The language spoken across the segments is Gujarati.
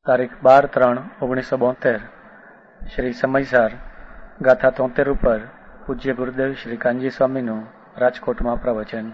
તારીખ 12/3/1972 શ્રી સમયસાર ગાથા 73 ઉપર પૂજ્ય ગુરુદેવ શ્રી કાનજી સ્વામીનું રાજકોટમાં પ્રવચન.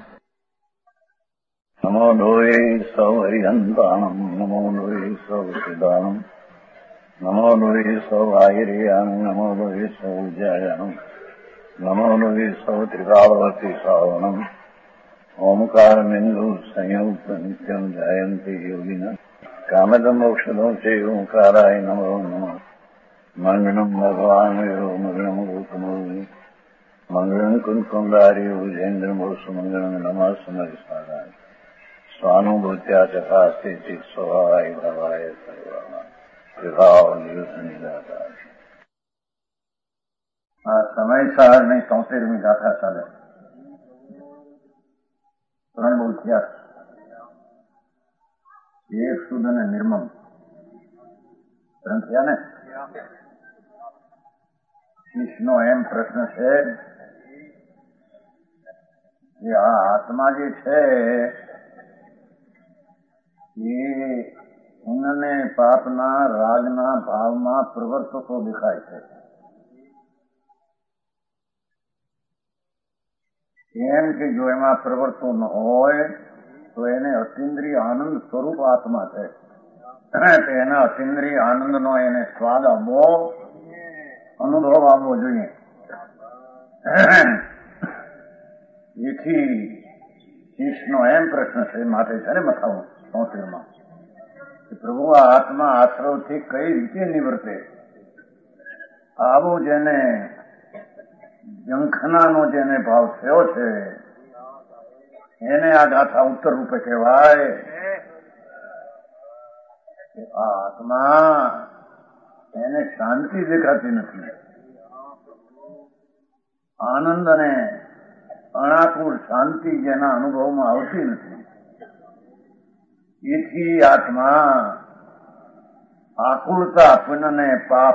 નમો લોહે સૌ હરિહંતાણમ, નમો લોહે સૌ સિદ્ધાણમ, નમો લોહે સૌ આયર્યાણમ, નમો લોહે સૌ જયાણમ, નમો લોહે સૌ ત્રિકાવતી શ્રાવણમ, ઓમકાર બિંદુ સંયુક્ત નિત્યમ જયંતી યોગિના કામદમ ઔષધો છે ઓંકારાય નમો નમઃ. મંગળમ ભગવાન વિરો મંગળમ ગૌતમોની મંગળમ કુંકુમદારી ભુજેન્દ્રમો સુમંગળમ નમઃ સમરિસ્વાદાય સ્વાનુભૂત્યા ચકાસ્તે સ્વભાવાય ભવાય સર્વમાં વિભાવ નિયુત નિરાકાર. આ સમયસાર ની 73મી ગાથા ચાલે. 3 બહુ થયા, એક શુદ્ધ અને નિર્મમ 3 થયા ને. શિષ્યનો એમ પ્રશ્ન છે કે આ આત્મા જે છે એ પુણ્યને પાપના રાગના ભાવમાં પ્રવર્તતો દેખાય છે. એમ કે જો એમાં પ્રવર્તતો ન હોય તો એને અતિન્દ્રિય આનંદ સ્વરૂપ આત્મા છે. એના અતિન્દ્રિય આનંદનો એને સ્વાદ આવવો, અનુભવ આવવો જોઈએ. એથી શિષ્યનો એમ પ્રશ્ન છે, માટે છે ને 73માં, કે પ્રભુ આ આત્મા આશ્રવથી કઈ રીતે નિવર્તે? આવો જેને ઝંખનાનો જેને ભાવ થયો છે એને આ ગાથા ઉત્તર રૂપે કહેવાય કે આ આત્મા એને શાંતિ દેખાતી નથી, આનંદ અને અણાકુળ શાંતિ જેના અનુભવમાં આવતી નથી. એથી આત્મા આકુળતા, પુણ્ય ને પાપ,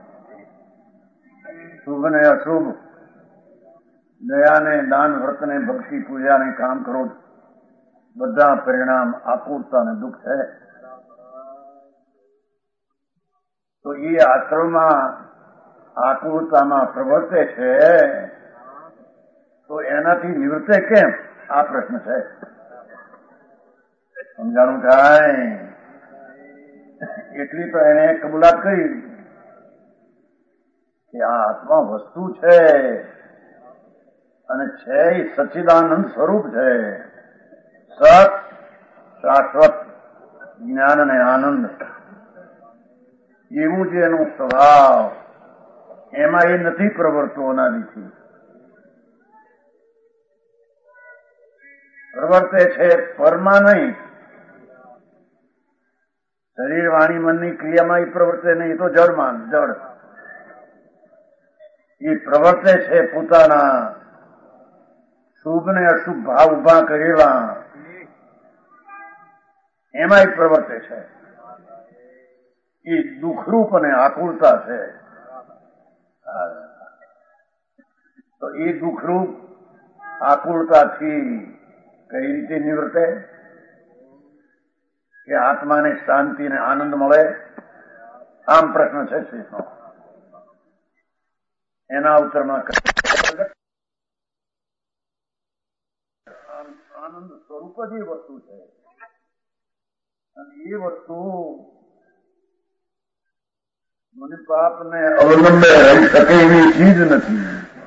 શુભ ને અશુભ, દયાને દાન, વ્રતને ભક્તિ, પૂજાને કામ કરો, બધા પરિણામ આકુળતા અને દુઃખ છે. તો એ આશ્રમમાં આકુળતામાં પ્રવર્તે છે તો એનાથી નિવૃત્તે કેમ? આ પ્રશ્ન છે. સમજાણું થાય એટલી તો એને કબૂલાત કરી કે આ આત્મા વસ્તુ છે અને છે એ સચ્ચિદાનંદ સ્વરૂપ છે. સત, શાશ્વત, જ્ઞાન અને આનંદ, એવું જે એનો સ્વભાવ, એમાં એ નથી પ્રવર્તો અનાદિથી. પ્રવર્તે છે પરમાં નહીં, શરીર વાણી મનની ક્રિયામાં એ પ્રવર્તે નહીં, તો જડમાં જડ. એ પ્રવર્તે છે પોતાના શુભ ને અશુભ ભાવ ઉભા કરેલા, એમાં જ પ્રવર્તે છે. એ દુઃખરૂપ અને આકુળતા છે. તો એ દુઃખરૂપ આકુળતાથી કઈ રીતે નિવર્તે કે આત્માને શાંતિ ને આનંદ મળે? આમ પ્રશ્ન છે શિષ્યનો. એના ઉત્તરમાં આનંદ સ્વરૂપ જ એ વસ્તુ છે અને એ વસ્તુ મને પાપને અવલંબે રહી શકે એવી ચીજ નથી.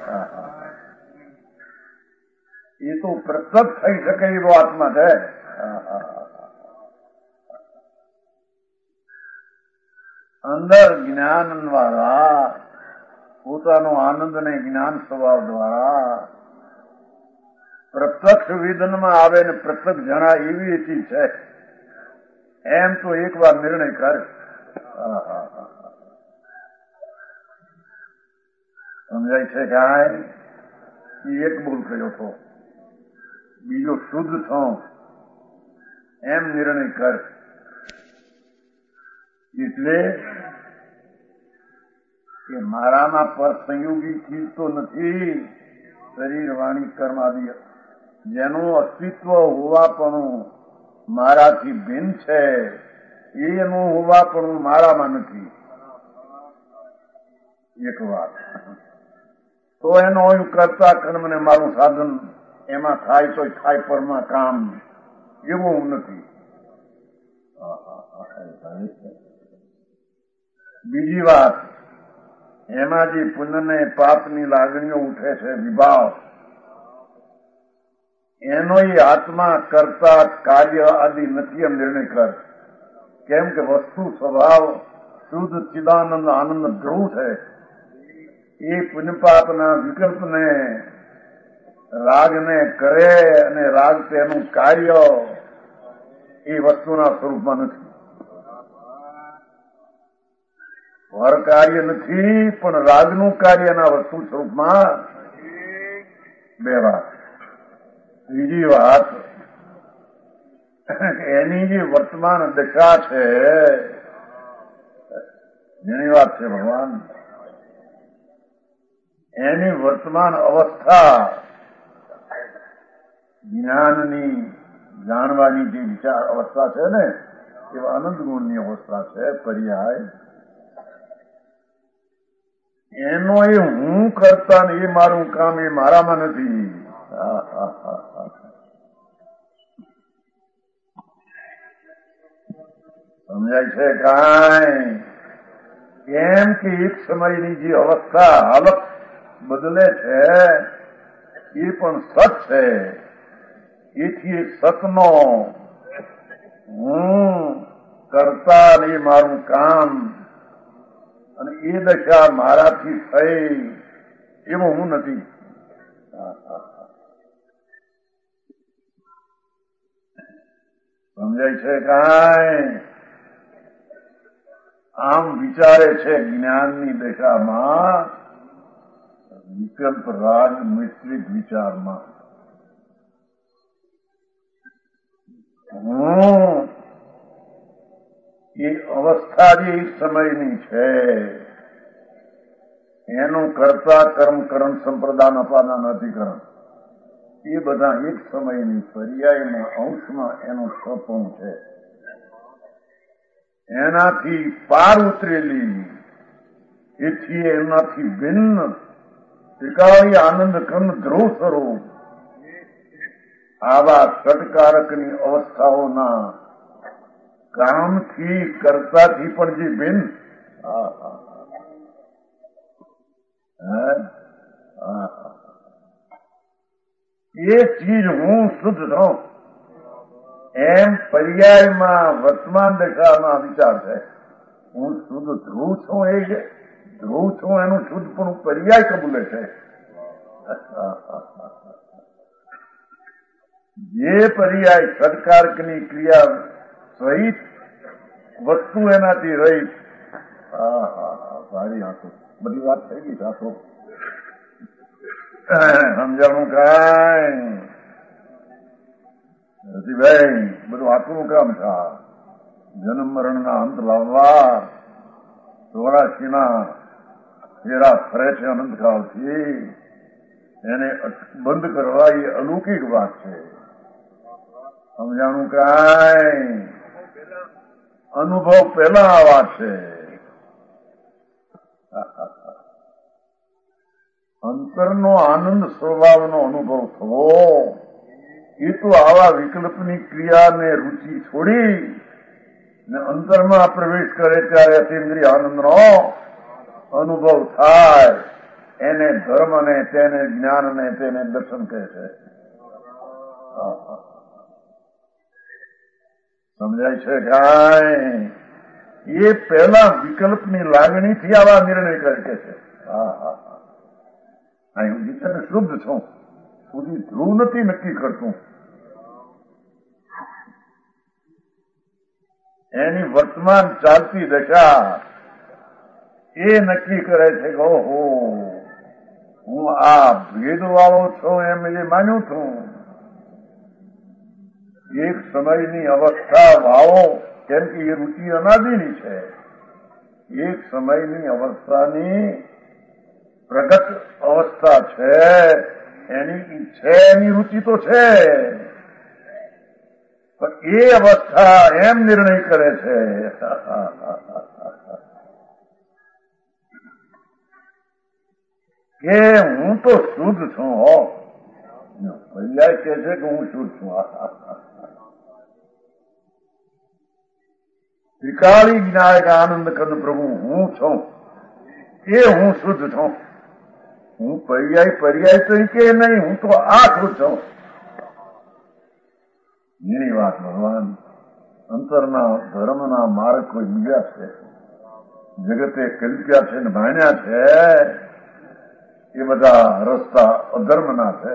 એ તો પ્રત્યક્ષ થઈ શકે એવો આત્મા છે. અંદર જ્ઞાન દ્વારા પોતાનો આનંદ ને જ્ઞાન સ્વભાવ દ્વારા પ્રત્યક્ષ વિધનમાં આવે ને પ્રત્યક્ષ જણા એવી ચીજ છે. એમ તો એક વાર નિર્ણય કર. સમજાય છે કાંઈ? એક બોલ કર્યો હતો, બીજો શુદ્ધ થો, એમ નિર્ણય કર. એટલે કે મારામાં પર સંયોગી ચીજ તો નથી, શરીર વાણી કર્મ આદિ જેનું અસ્તિત્વ હોવા પણ મારાથી ભિન્ન છે એનું હોવા પણ મારામાં નથી. એક વાત તો એનો હું કરતા કર્મ ને મારું સાધન એમાં થાય તો થાય પરમાં કામ એવું હું નથી. બીજી વાત, એમાં જે પુણ્ય ને પાપની લાગણીઓ ઉઠે છે, વિભાવ, એનો એ આત્મા કરતા કાર્ય આદિ નથી એમ નિર્ણય કર. કેમ કે વસ્તુ સ્વભાવ શુદ્ધ ચિદાનંદ આનંદ ધ્રુવ છે. એ પુણ્યપાપના વિકલ્પને રાગને કરે અને રાગ તેનું કાર્ય એ વસ્તુના સ્વરૂપમાં નથી. પર કાર્ય નથી પણ રાગનું કાર્યના વસ્તુ સ્વરૂપમાં. બે વાત. બીજી વાત, એની જે વર્તમાન દશા છે, જેની વાત છે ભગવાન, એની વર્તમાન અવસ્થા જ્ઞાનની જાણવાની જે વિચાર અવસ્થા છે ને, એ આનંદ ગુણની અવસ્થા છે. પર્યાય એનો એ હું કરતા ને એ મારું કામ એ મારામાં નથી. સમજાય છે કાંઈ? કેમ કે એક સમયની જે અવસ્થા હાલત બદલે છે એ પણ સત છે. એથી એક સતનો હું કરતા ને એ મારું કામ અને એ દશા મારાથી થઈ એવું હું નથી. સમજાય છે કાંઈ? આમ વિચારે છે જ્ઞાનની દશામાં, વિકલ્પ રાગ મિશ્રિત વિચારમાં. હું એ અવસ્થા જે એક સમયની છે, એનું કરતા કર્મ કરણ સંપ્રદાન અપાદાન અધિકરણ એ બધા એક સમયની પર્યાયમાં અંશમાં એનું સ્વપણ છે. એનાથી પાર ઉતરેલી, એથી એનાથી ભિન્ન ત્રિકાળી આનંદ કંદ ધ્રુવ સ્વરૂપ આવા ષટકારકની અવસ્થાઓના કામથી કરતાથી પણ જે ભિન્ન એ ચીજ હું શુદ્ધ થઉં એમ પર્યાયમાં વર્તમાન દશામાં વિચાર છે. હું શુદ્ધ ધ્રુવ છું, એ ધ્રુવ છું એનું શુદ્ધ પણ પર્યાય કબૂલે છે. જે પર્યાય ષટકારકની ક્રિયા સહિત વસ્તુ એનાથી રહી. સારી આંખો બધી વાત થઈ ગઈ. આંખો સમજાણું કાંઈ? ભાઈ બધું આટલું કામ છે. જન્મ મરણના અંત લાવવા 84ના ફેરા ફરે છે અનંતકાળથી, એને બંધ કરવા એ અલૌકિક વાત છે. સમજાણું કાંઈ? અનુભવ પહેલા આ વાત છે. અંતરનો આનંદ સ્વભાવનો અનુભવ થવો એ તો આવા વિકલ્પની ક્રિયાને રુચિ છોડી ને અંતરમાં પ્રવેશ કરે ત્યારે અતિન્દ્રિય આનંદનો અનુભવ થાય. એને ધર્મ ને તેને જ્ઞાન ને તેને દર્શન કહે છે. સમજાય છે કાંઈ? એ પહેલા વિકલ્પની લાગણીથી આવા નિર્ણય કરે છે. હું વિચાર શુદ્ધ છું, સુધી ધ્રુવ નથી નક્કી કરતું. એની વર્તમાન ચાલતી દશા એ નક્કી કરે છે કે ઓહો હું આ ભેદ વાળો છું એમ એ માન્યું છું. એક સમયની અવસ્થા વાળો, કેમ કે એ રુચિ અનાદિની છે. એક સમયની અવસ્થાની પ્રગટ અવસ્થા છે, એની રુચિ તો છે. પણ એ અવસ્થા એમ નિર્ણય કરે છે કે હું તો શુદ્ધ છું હો. પર્યાય કહે છે કે હું શુદ્ધ છું. ત્રિકાળી વિનાયક આનંદ કંદ પ્રભુ હું છું, એ હું શુદ્ધ છું. હું પર્યાય તરીકે નહીં, હું તો આ શુદ્ધ છું. એની વાત ભગવાન અંતરના ધર્મના માર્ગ કોઈ બીજા છે, જગતે કલ્પ્યા છે ને ભાણ્યા છે, એ બધા રસ્તા અધર્મના છે.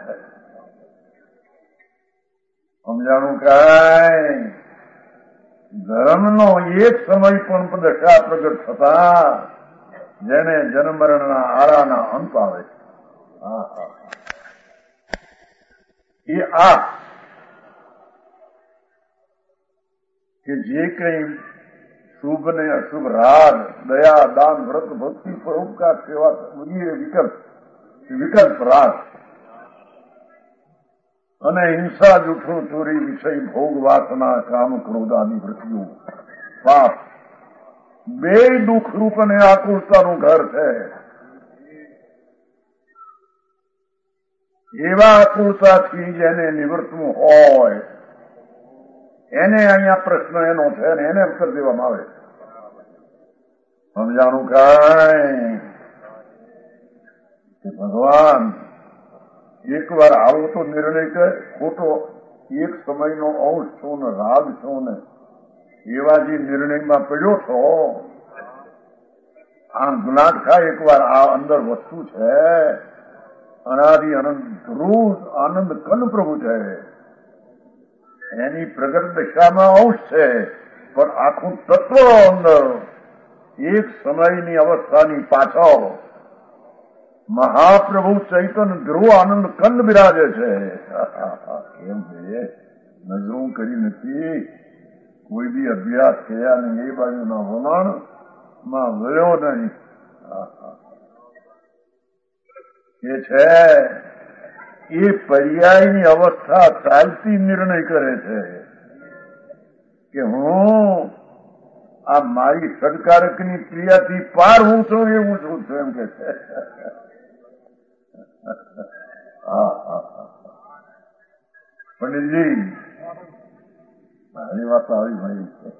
સમજાણું કાંઈ? ધર્મનો એક સમય પણ દશા પ્રગટ થતા જેને જન્મ મરણના આરાના અંત આવે એ આ કે જે કંઈ શુભ ને અશુભ રાગ, દયા, દાન, વ્રત, ભક્તિ, પરોપકાર, સેવા વગેરે વિકલ્પ રાગ અને હિંસા, જૂઠું, ચોરી, વિષય, ભોગ, વાસના, કામ, ક્રોધ આદિ વૃત્તિઓ, પાપ બે દુઃખરૂપ અને આકુલતાનું ઘર છે. એવા આકુલતાથી જેને નિવૃત્તનું હોય એને અહીંયા પ્રશ્ન એનો છે અને એને અવસર દેવામાં આવે. સમજાણું કાંઈ? કે ભગવાન એકવાર આવો તો નિર્ણય કરે, ખોટો એક સમયનો અંશ છો ને રાગ છો ને એવા જે નિર્ણયમાં પડ્યો છો, આમ ગુનાખા એકવાર આ અંદર વસ્તુ છે, અનાદિ અનંત ધ્રુવ આનંદ કંદ પ્રભુ છે, એની પ્રગટ દશામાં અંશ છે, પણ આખું તત્વ અંદર એક સમયની અવસ્થાની પાછળ મહાપ્રભુ ચૈતન્ય ધ્રુવ આનંદ કંદ બિરાજે છે. કેમ છે? નજરું કરી નથી, કોઈ બી અભ્યાસ થયા નહીં, એ બાજુના વલણમાં વળ્યો નહીં. એ છે એ પર્યાયની અવસ્થા ચાલતી નિર્ણય કરે છે કે હું આ મારી સદકારકની ક્રિયાથી પાર હું છું, એવું છું એમ કે છે. પંડિતજી મારી વાત આવી મળી છે.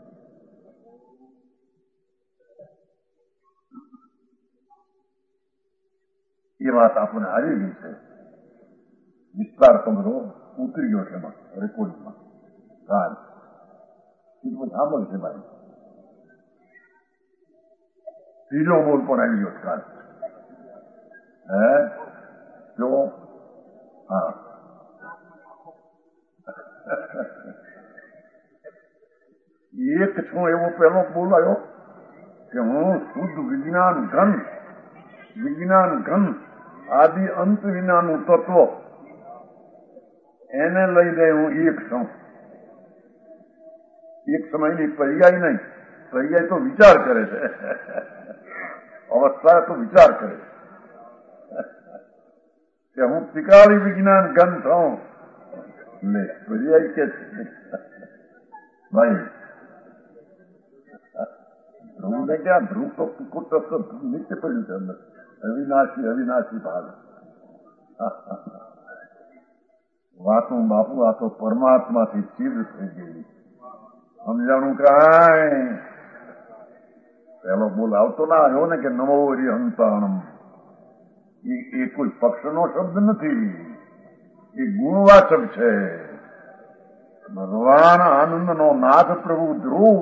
એ વાત આપણને આવી ગઈ છે. વિસ્તાર તો બધો ઉતરી ગયો છે એમાં રેકોર્ડિંગમાં. કાલ એટલું સાંભળ છે ભાઈ. ત્રીજો બોલ પણ આવી ગયો કાલ. હે જો હા એક છું એવો પહેલો બોલ આવ્યો કે હું શુદ્ધ વિજ્ઞાન ઘન આદિ અંત વિનાનું તત્વ, એને લઈને હું એક છું. એક સમયની પર્યાય નહીં, પર્યાય તો વિચાર કરે છે, અવસ્થા તો વિચાર કરે કે હું ત્રિકાળી વિજ્ઞાન ઘન છું. લે પર્યાય કે છે ભાઈ ધ્રુવને ક્યાં? ધ્રુવ તો કુટ નિત્ય પડ્યું છે અંદર, અવિનાશી ભાગ. વાતું બાપુ આ તો પરમાત્માથી ચીજ થઈ ગઈ. સમજાણું કાંઈ? પેલો બોલ આવતો ના આવ્યો ને કે નમો હરિહંતાણમ, એ કોઈ પક્ષનો શબ્દ નથી, એ ગુણવાચક છે. ભગવાન આનંદનો નાથ પ્રભુ ધ્રુવ,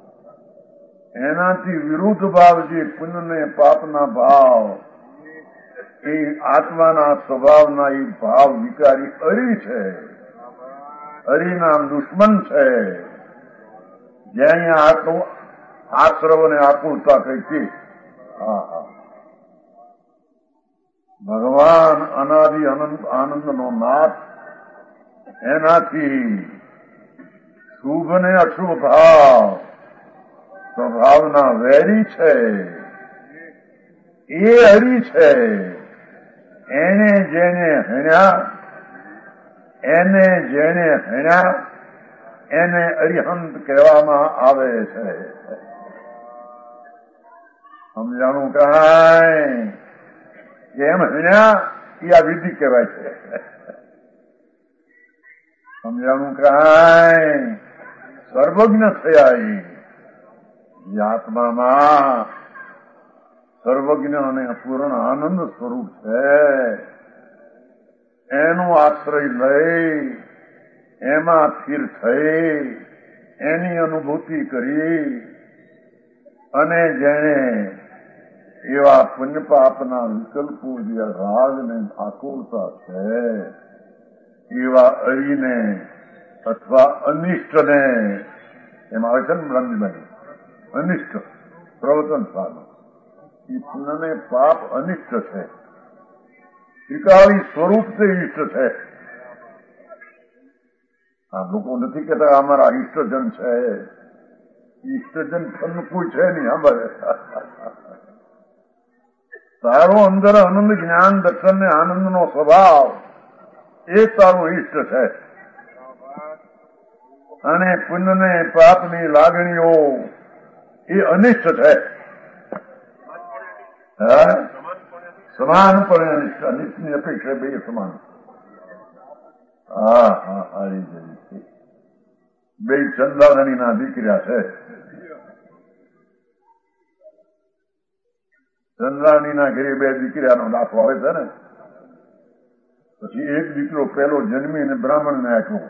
એનાથી વિરુદ્ધ ભાવ જે પુણ્ય ને પાપના ભાવ, એ આત્માના સ્વભાવના એ ભાવ વિકારી અરી છે, અરીના દુશ્મન છે. જ્યાં આટલું આશ્રવ અને આકુલતા કઈ છે. ભગવાન અનાદિ અનંત આનંદનો નાથ, એનાથી શુભ ને અશુભ ભાવ સ્વભાવના વેરી છે, એ હરી છે. એને જેને હણ્યા એને અરિહંત કહેવામાં આવે છે. સમજાણું કાંઈ? કેમ હણ્યા એ આ વિધિ કહેવાય છે. સમજાણું કાંઈ? સર્વજ્ઞ થયા એ આત્મામાં સર્વજ્ઞ અને પૂર્ણ આનંદ સ્વરૂપ છે. એનું આશ્રય લઈ એમાં સ્થિર થઈ એની અનુભૂતિ કરી અને જેને એવા પુણ્ય પાપના વિકલ્પો જે રાગને આકુળતા છે એવા અરીને અથવા અનિષ્ટને, એમાં આવે છે ને બ્રહ્મભાઈ, અનિષ્ટ પ્રવચન સાધન, એ પુણ્યને પાપ અનિષ્ટ છે, ત્રિકાળી સ્વરૂપ તે ઈષ્ટ છે. આ લોકો નથી કહેતા અમારા ઈષ્ટજન છે. ઈષ્ટજન કોઈ છે નહીં. તારો અંદર આનંદ જ્ઞાન દર્શન ને આનંદનો સ્વભાવ એ તારો ઈષ્ટ છે. અને પુણ્ય ને પાપની લાગણીઓ એ અનિષ્ટ છે. સમાનપણે અનિષ્ટ. અનિષ્ટની અપેક્ષા બે સમાન. હા હા હારી જઈ બે ચંદાવણીના દીકરા છે. ચંદ્રાણીના ઘરે બે દીકરાનો દાખલો આવે છે ને, પછી એક દીકરો પહેલો જન્મીને બ્રાહ્મણને આપ્યો.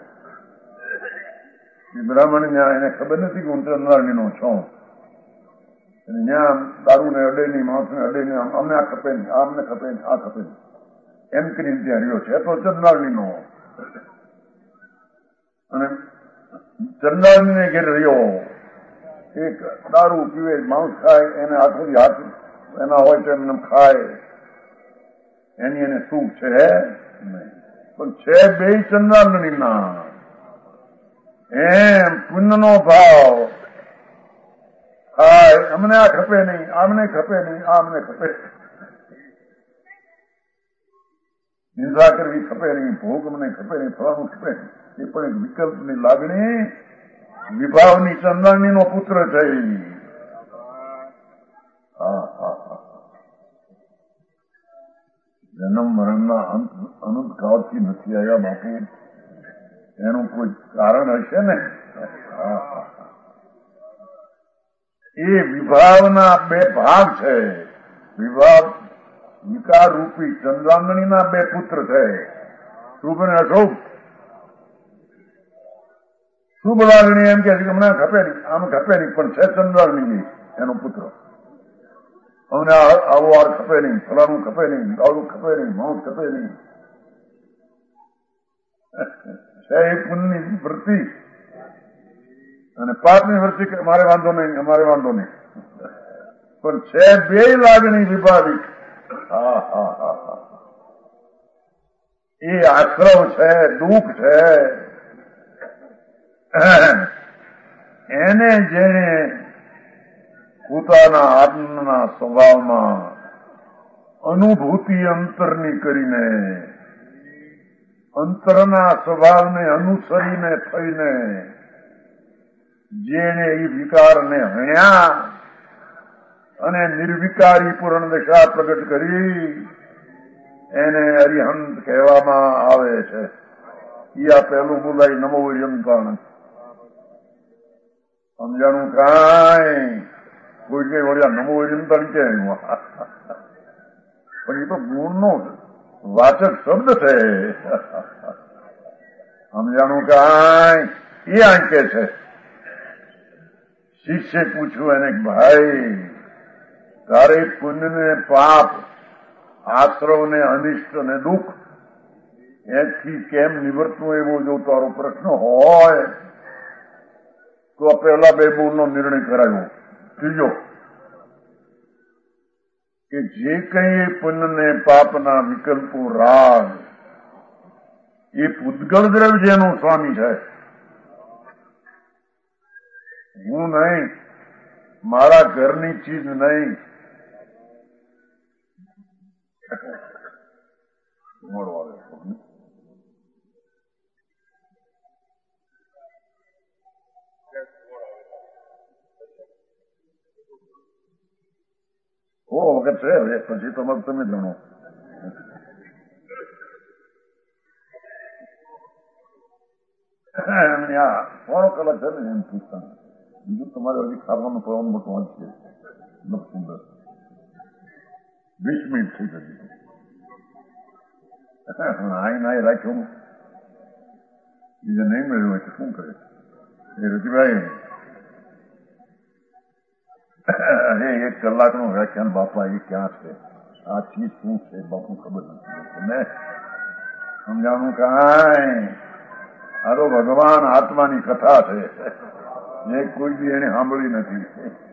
એ બ્રાહ્મણને એને ખબર નથી કે હું ચંદ્રાણીનો છું. ત્યાં દારૂને અડે નહીં, માણસને અડે નહીં, અમને આ ખપે નહીં, આમને ખપે નહીં, આ ખપે નહીં એમ કરીને ત્યાં રહ્યો છે. તો ચંદ્રાણીનો અને ચંદ્રાણીને ઘેર રહ્યો. એક દારૂ પીવે, માંસ ખાય, એને હાથોથી હાથ એના હોય તો એમને ખાય, એની એને સુખ છે નહીં. પણ છે બે ચંદ્રાણીના. એમ પુણ્યનો ભાવ ખાય, અમને આ ખપે નહીં, આમને ખપે નહીં, આમને ખપે, નિંદા કરવી ખપે નહીં, ભોગ મને ખપે નહીં, થવાનું ખપે નહીં. એ પણ એક વિકલ્પની લાગણી, વિભાવની ચંદ્રાણીનો પુત્ર છે. જન્મ મરણના અનંત કાળથી નથી આવ્યા બાપુ. એનું કોઈ કારણ હશે ને. એ વિભાવના બે ભાગ છે. વિભાવ વિકાર રૂપી ચંદ્રાંગણીના બે પુત્ર છે, શુભ અને અશુભ. શુભ લાગણી એમ કે હમણાં ખપે નહીં, આમ ખપે નહીં, પણ છે ચંદ્રાંગણી એનો પુત્ર. અમને આવો વાર ખપે નહીં, ફલાનું ખપે નહીં, દારૂ ખપે નહીં, માંસ ખપે નહીં. છે એ પુણ્યની વૃત્તિ અને પાપની વૃત્તિ કે અમારે વાંધો નહીં, અમારે વાંધો નહીં. પણ છે બે લાગણી વિભાવિક. હા હા હા હા, એ આશ્રવ છે, દુઃખ છે. એને જેને પોતાના આત્મના સ્વભાવમાં અનુભૂતિ અંતરની કરીને, અંતરના સ્વભાવને અનુસરીને થઈને જેને એ વિકારને હણ્યા અને નિર્વિકારી પૂર્ણ દશા પ્રગટ કરી એને અરિહંત કહેવામાં આવે છે. એ આ પહેલું બોલાય નમો અરિહંતાણ. સમજાણું કાંઈ? કોઈ કઈ વળ્યા નમો અરિહંતાણ કે પણ એ તો ગુણનો વાચક શબ્દ છે. સમજાણું કાંઈ? એ આંકે છે. શિષ્ય પૂછ્યું એને, ભાઈ તારે પુણ્ય ને પાપ, આશ્રવ ને અનિષ્ટ ને દુઃખ એથી કેમ નિવર્તવું, એવો જો તારો પ્રશ્ન હોય તો પહેલા બે બોલનો નિર્ણય કરાયો. ત્રીજો કે જે કઈ પુણ્ય ને પાપના વિકલ્પો રાગ, એ પૂતગળ દ્રવ્ય જેનું સ્વામી છે, હું નહીં, મારા ઘરની ચીજ નહીં. વખત છે હવે પછી તમારે તમે જાણો. પોણો કલાક છે ને એમ પૂછતા બીજું તમારે હજી ખાવાનું પ્રમાણ મોટું વાત છે. સુંદર 20 મિનિટ થઈ જતી આઈ નાઈ રાખ્યું બીજે નહીં મળ્યું હોય તો શું કરે એ રતિભાઈ. અરે 1 કલાકનું વ્યાખ્યાન બાપા એ ક્યાં છે? આ ચીજ શું છે બાપુ ખબર નથી. તમે સમજાવવાનું કાંઈ આ તો ભગવાન આત્માની કથા છે. એ કોઈ બી એને સાંભળી નથી.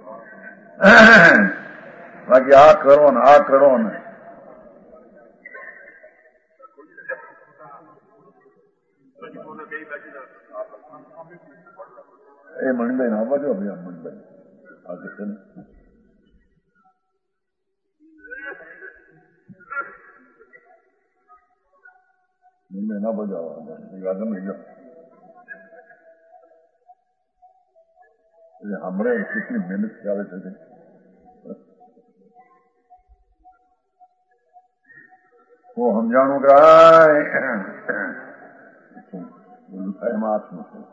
બાકી આ કરો ને આ કરો ને એ મણિભાઈ ના બાજુ ભાઈ મણિભાઈ આ છે ને મણિભાઈ ના બાજુ આવવા લઈ જાઓ. હમણાં કેટલી મહેનત ચાલે છે. તો સમજાણું કાંઈ બધું થાય એમાં આત્મા છે.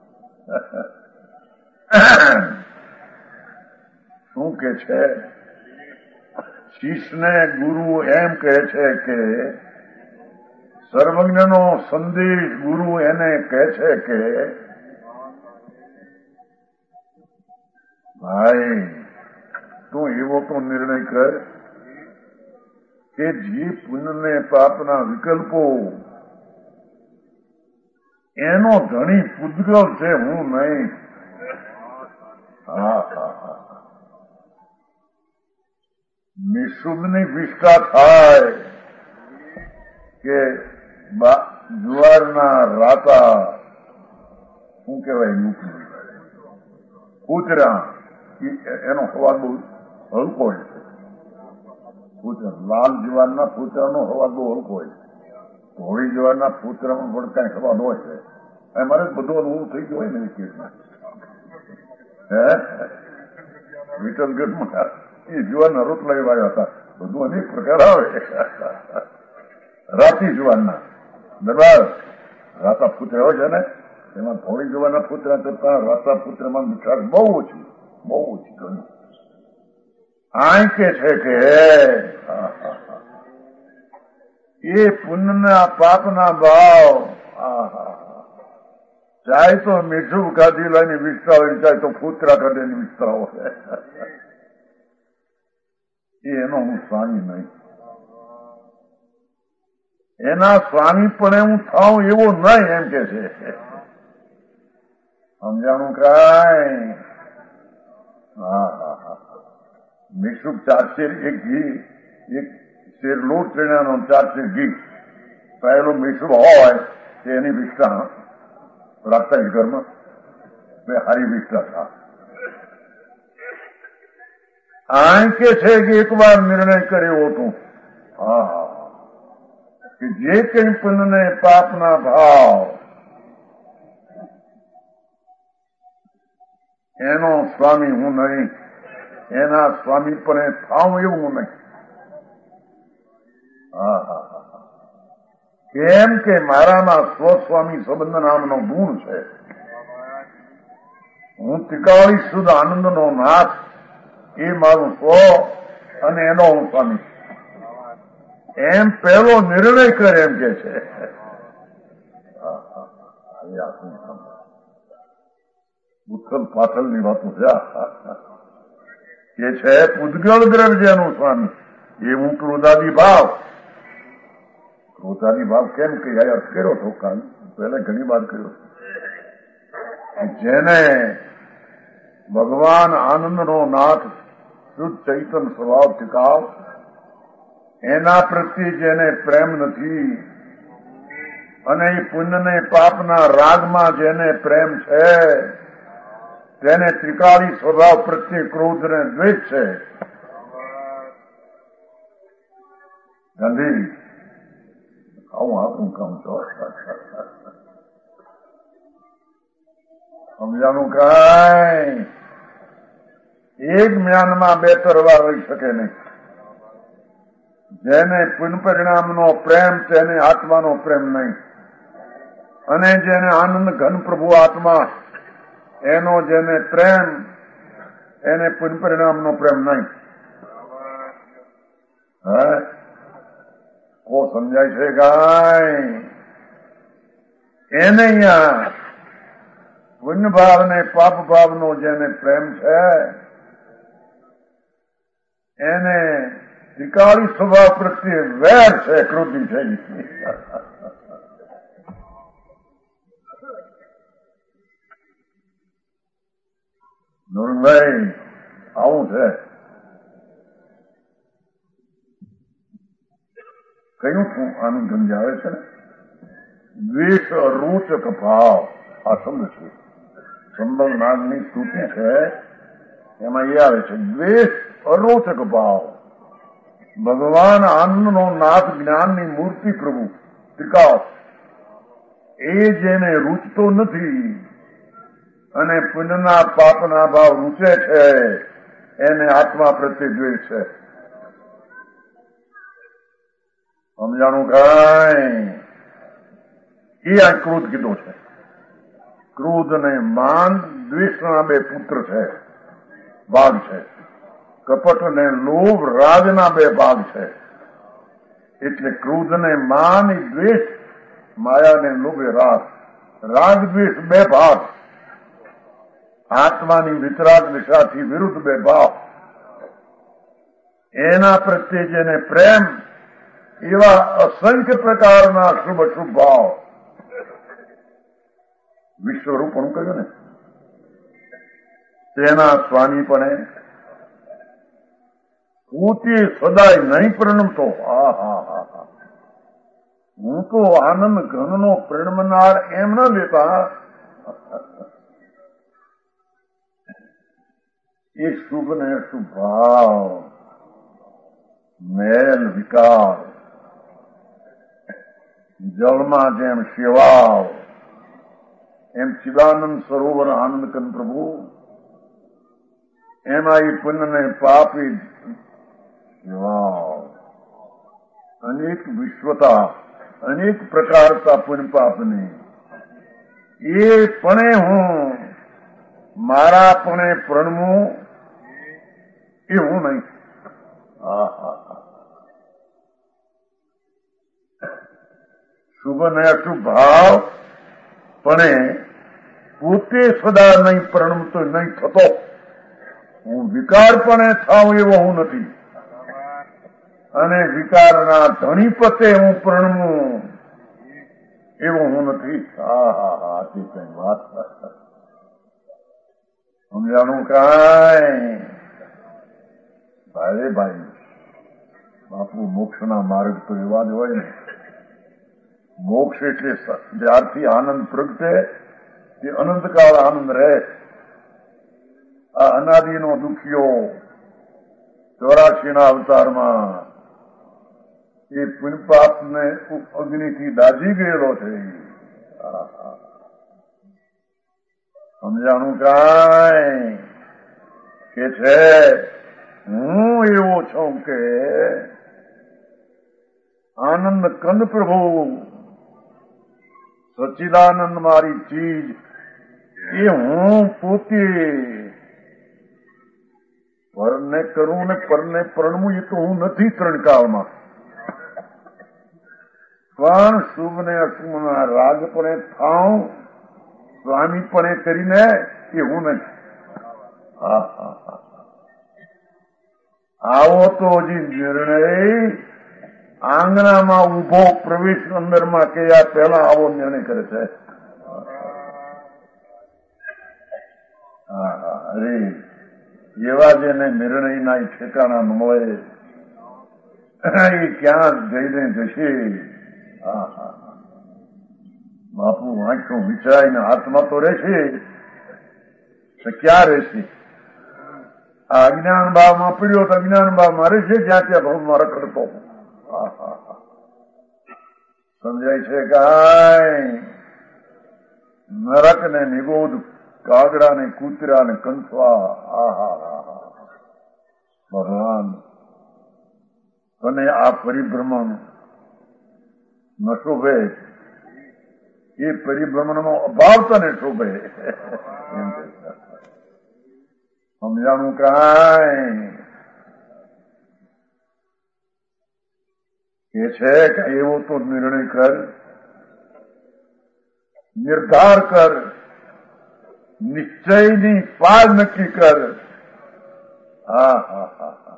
શું કે છે શિષ્યને ગુરુ એમ કહે છે કે સર્વજ્ઞનો સંદેશ ગુરુ એને કહે છે કે ભાઈ તું એવો તો નિર્ણય કર કે જે પુણ્ય ને પાપના વિકલ્પો એનો ધણી પૂતગલ છે હું નહીં. નિશુદ્ધની વિષ્ઠા થાય કે જુવારના રાતા શું કહેવાય કૂતરા એનો અવાજ બહુ હલકો હોય છે. લાલ જુવારના પૂતરાનો અવાજ બહુ હલકો હોય છે. ધોળી જુવારના પૂતરામાં પણ કઈ અવાજ હોય છે. મારે બધું અનુભવ થઈ ગયો હોય ને એ કેસમાં વિઠ્ઠલગઢમાં એ જુવારના રોટલા વાવ્યા હતા. બધું અનેક પ્રકાર આવે. રાતી જુવારના દરબાર રાતા પુત્ર હોય છે ને એમાં ધોળી જુવારના પુત્ર કરતા રાતા પુત્રમાં મીઠાશ બહુ ઓછી ઘણી. આ કે છે કે એ પુણ્યના પાપના ભાવ ચાહે તો મીઠું કાઢી લઈને વિસ્તા હોય ચાહે તો ફૂતરા કાઢીને વિસ્તા હોય. એનો હું સ્વામી નહીં. એના સ્વામી પણ હું થાઉં એવો નહીં એમ કે છે. સમજાણું કાંઈ? મીઠું 4 શેર એક ઘી 1 શેર લોટ ચણાનો 4 શેર ઘી પહેલું મીઠું હોય તે એની વિષ્ઠા રાખતા જ ઘરમાં હારી વિષ્ઠા થા. આ કે છે કે એક વાર નિર્ણય કર્યો હતો કે જે કંઈ પુણ્યને પાપના ભાવ એનો સ્વામી હું નહીં. એના સ્વામી પણ થાઉં એવું નહીં. કેમ કે મારામાં સ્વસ્વામી સંબંધ નામનો ગુણ છે. હું ત્રિકાળી શુદ્ધ આનંદનો નાથ એ મારું સ્વ અને એનો હું સ્વામી એમ પહેલો નિર્ણય કરે એમ કે છે. ઉથલ પાથલની વાતો છે કે છે પૂતગલ દ્રવ્યનું સ્વામી એ હું ક્રોધાદી ભાવ કેમ કે અર્થ કર્યો હતો કાલ પહેલા ઘણી વાર કર્યો. જેને ભગવાન આનંદનો નાથ શુદ્ધ ચૈતન સ્વભાવ ટીકાવ એના પ્રત્યે જેને પ્રેમ નથી અને એ પુણ્યને પાપના રાગમાં જેને પ્રેમ છે તેને ત્રિકાળી સ્વભાવ પ્રત્યે ક્રોધ ને દ્વેષ છે. ગાંધી આવું આપણું કામ છો. સમજાનું કાંઈ એક જ્ઞાનમાં 2 તરવાર રહી શકે નહીં. જેને પુન પરિણામનો પ્રેમ તેને આત્માનો પ્રેમ નહીં, અને જેને આનંદ ઘન પ્રભુ આત્મા એનો જેને પ્રેમ એને પુન પરિણામનો પ્રેમ નહીં. હે કો સમજાય છે ગાય? એને અહીંયા પુણ્ય ભાવ ને પાપ ભાવનો જેને પ્રેમ છે એને ત્રિકાળી સ્વભાવ પ્રત્યે વેર છે, ક્રોધી છે. નોરણભાઈ આવું છે. કયું છું આનું સમજાવે છે ને? દ્વેષ રોચક ભાવ આ શબ્દ છે. સંબલ નાગની સ્તુતિ છે એમાં એ આવે છે દ્વેષ અરોચક ભાવ. ભગવાન આનંદનો નાથ જ્ઞાનની મૂર્તિ પ્રભુ ત્રિકાળ એ જેને રૂચતો નથી અને પુણ્યના પાપના ભાવ રૂચે છે એને આત્મા પ્રત્યે દ્વેષ છે. સમજાણું કાંઈ? એ આ ક્રોધ કીધો છે. ક્રોધ અને માન દ્વેષના બે પુત્ર છે, ભાગ છે. કપટ અને લોભ રાજના બે ભાગ છે. એટલે ક્રોધ ને માન દ્વેષ, માયા ને લોભ રાગ. રાગ દ્વેષ બે ભાગ, આત્માની વિતરાગ દિશાથી વિરુદ્ધ બે ભાવ. એના પ્રત્યે જેને પ્રેમ એવા અસંખ્ય પ્રકારના શુભ અશુભ ભાવ. વિશ્વરૂપણું કહ્યું ને, તેના સ્વામીપણે પોતે સદાય નહીં પરિણમતો. હું તો આનંદ ઘનનો પરિણમનાર એમ ન લેતા. એ શુભ ને અશુભ ભાવ, મેલ વિકાર, જળમાં જેમ શેવાળ એમ ચિદાનંદ સરોવર આનંદ કન પ્રભુ, એમાં એ પુણ્ય ને પાપી શેવાળ. અનેક વિશ્વતા, અનેક પ્રકારતા પુણ્ય પાપની. એ પણે હું મારા પણે પ્રણમું એ હું નહીં. શુભ ને અશુભ ભાવ પણ પોતે સદા નહીં પ્રણમતો નહીં થતો. હું વિકારપણે થાઉં એવો હું નથી, અને વિકારના ધણીપતે હું પ્રણમું એવો હું નથી. આથી કઈ વાત સમજાણું કાંઈ? ભાઈ ભાઈ બાપુ મોક્ષના માર્ગ તો એવા જ હોય ને. મોક્ષ એટલે જ્યારથી આનંદ પ્રગટે તે અનંતકાળ આનંદ રહે. આ અનાદિનો દુખ્યો 84 અવતારમાં એ પુણ્યપાપને અગ્નિથી દાજી ગયેલો છે. સમજાણું કાંઈ? કે છે હું એવો છું કે આનંદ કંદ પ્રભુ સચ્ચિદાનંદ મારી ચીજ એ હું પોતે પરને કરું ને પરને પરણવું એ તો હું નથી ત્રણ કાળમાં. પણ શુભ ને અશુભના રાગપણે થાઉં સ્વામીપણે કરીને એ હું નહીં. આવો તો હજી નિર્ણય આંગણામાં ઉભો પ્રવેશ અંદરમાં કે આ પહેલા આવો નિર્ણય કરે છે. અરે એવા જેને નિર્ણયના ઠેકાણા ન મળે એ ક્યાં જઈને જશે? બાપુ આંખો વિચારીને હાથમાં તો રહેશે, ક્યાં રહેશે? આ અજ્ઞાન ભાવમાં પીડ્યો તો અજ્ઞાન ભાવમાં રહેશે, જ્યાં ત્યાં ભાવમાં રખડતો. સમજાય છે કાંઈ? નરક ને નિગોદ, કાગડા ને કૂતરા ને કંસવા. ભગવાન અને આ પરિભ્રમણ ન શોભે, એ પરિભ્રમણનો અભાવ તને શોભે. સમજાણું કાંઈ એ છે કે એવો તો નિર્ણય કર, નિર્ધાર કર, નિશ્ચયની પાર નક્કી કર. હા હા હા હા,